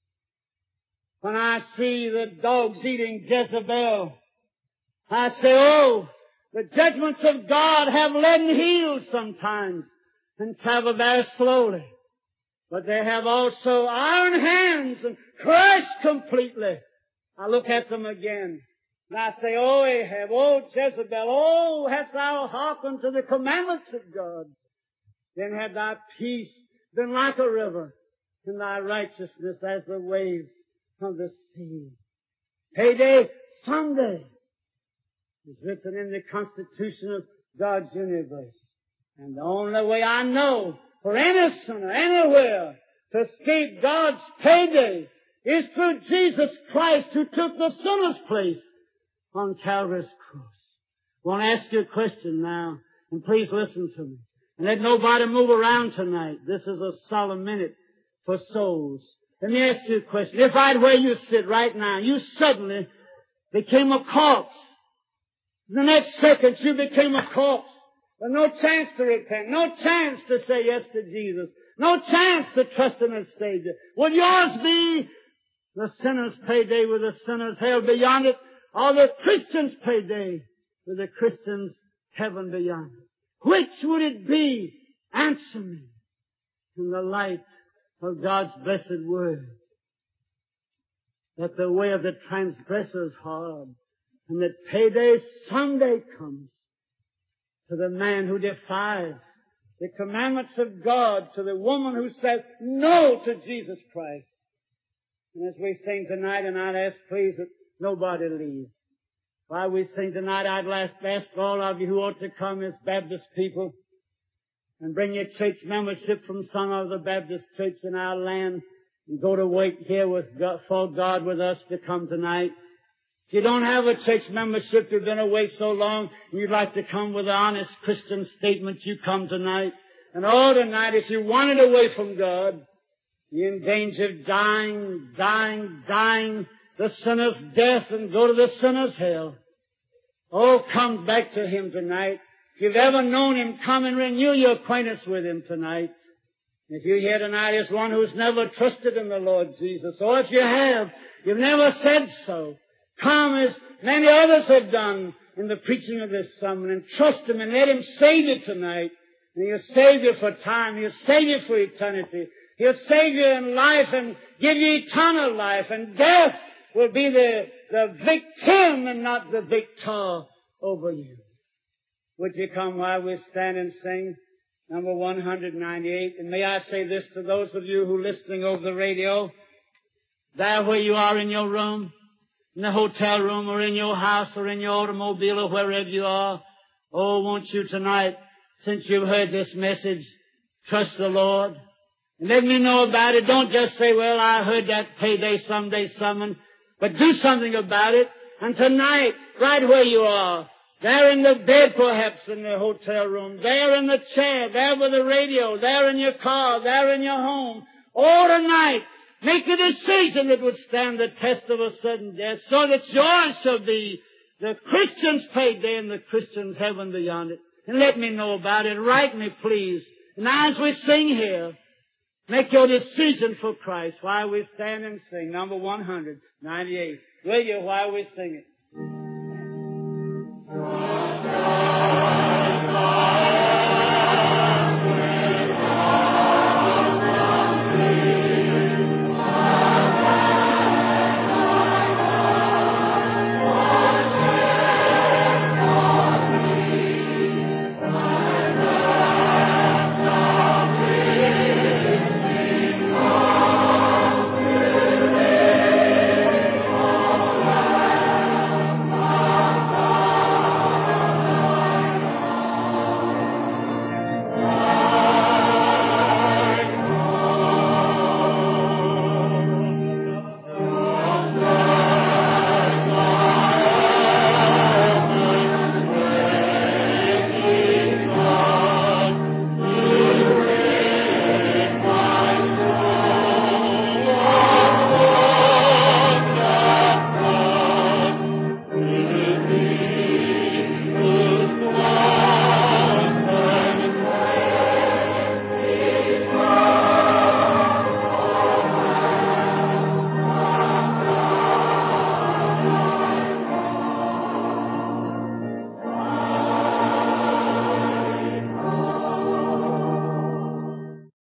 when I see the dogs eating Jezebel, I say, oh, the judgments of God have leaden heels sometimes and travel very slowly. But they have also iron hands and crush completely. I look at them again and I say, oh Ahab, oh Jezebel, oh, hast thou hearkened to the commandments of God? Then had thy peace been like a river, and thy righteousness as the waves of the sea. Payday someday is written in the Constitution of God's universe. And the only way I know for any sinner anywhere to escape God's payday is through Jesus Christ, who took the sinner's place on Calvary's cross. I want to ask you a question now, and please listen to me. And let nobody move around tonight. This is a solemn minute for souls. Let me ask you a question. If right where you sit right now, you suddenly became a corpse. The next second you became a corpse. There's no chance to repent. No chance to say yes to Jesus. No chance to trust Him as Savior. Would yours be the sinner's payday with the sinner's hell beyond it, or the Christian's payday with the Christian's heaven beyond it? Which would it be? Answer me in the light of God's blessed Word. That the way of the transgressor is hard, and that payday someday comes to the man who defies the commandments of God, to the woman who says no to Jesus Christ. And as we sing tonight, and I'd ask please that nobody leave. While we sing tonight, I'd like to ask all of you who ought to come as Baptist people and bring your church membership from some of the Baptist church in our land and go to wait here with God, for God with us to come tonight. If you don't have a church membership, you've been away so long, and you'd like to come with an honest Christian statement, you come tonight. And all tonight, if you wanted away from God, you're in danger of dying, dying, dying the sinner's death and go to the sinner's hell. Oh, come back to Him tonight. If you've ever known Him, come and renew your acquaintance with Him tonight. If you're here tonight as one who's never trusted in the Lord Jesus, or if you have, you've never said so, come as many others have done in the preaching of this sermon and trust Him and let Him save you tonight. And He'll save you for time. He'll save you for eternity. He'll save you in life and give you eternal life. And death will be the, the victim and not the victor over you. Would you come while we stand and sing number one ninety-eight? And may I say this to those of you who are listening over the radio, there where you are in your room, in the hotel room, or in your house, or in your automobile, or wherever you are, oh, won't you tonight, since you've heard this message, trust the Lord? And let me know about it. Don't just say, well, I heard that payday someday sermon, but do something about it. And tonight, right where you are, there in the bed perhaps in the hotel room, there in the chair, there with the radio, there in your car, there in your home, all tonight, make a decision that would stand the test of a sudden death, so that yours shall be the Christian's payday and the Christian's heaven beyond it. And let me know about it. Write me, please. And as we sing here, make your decision for Christ while we stand and sing number one ninety-eight. Will you while we sing it?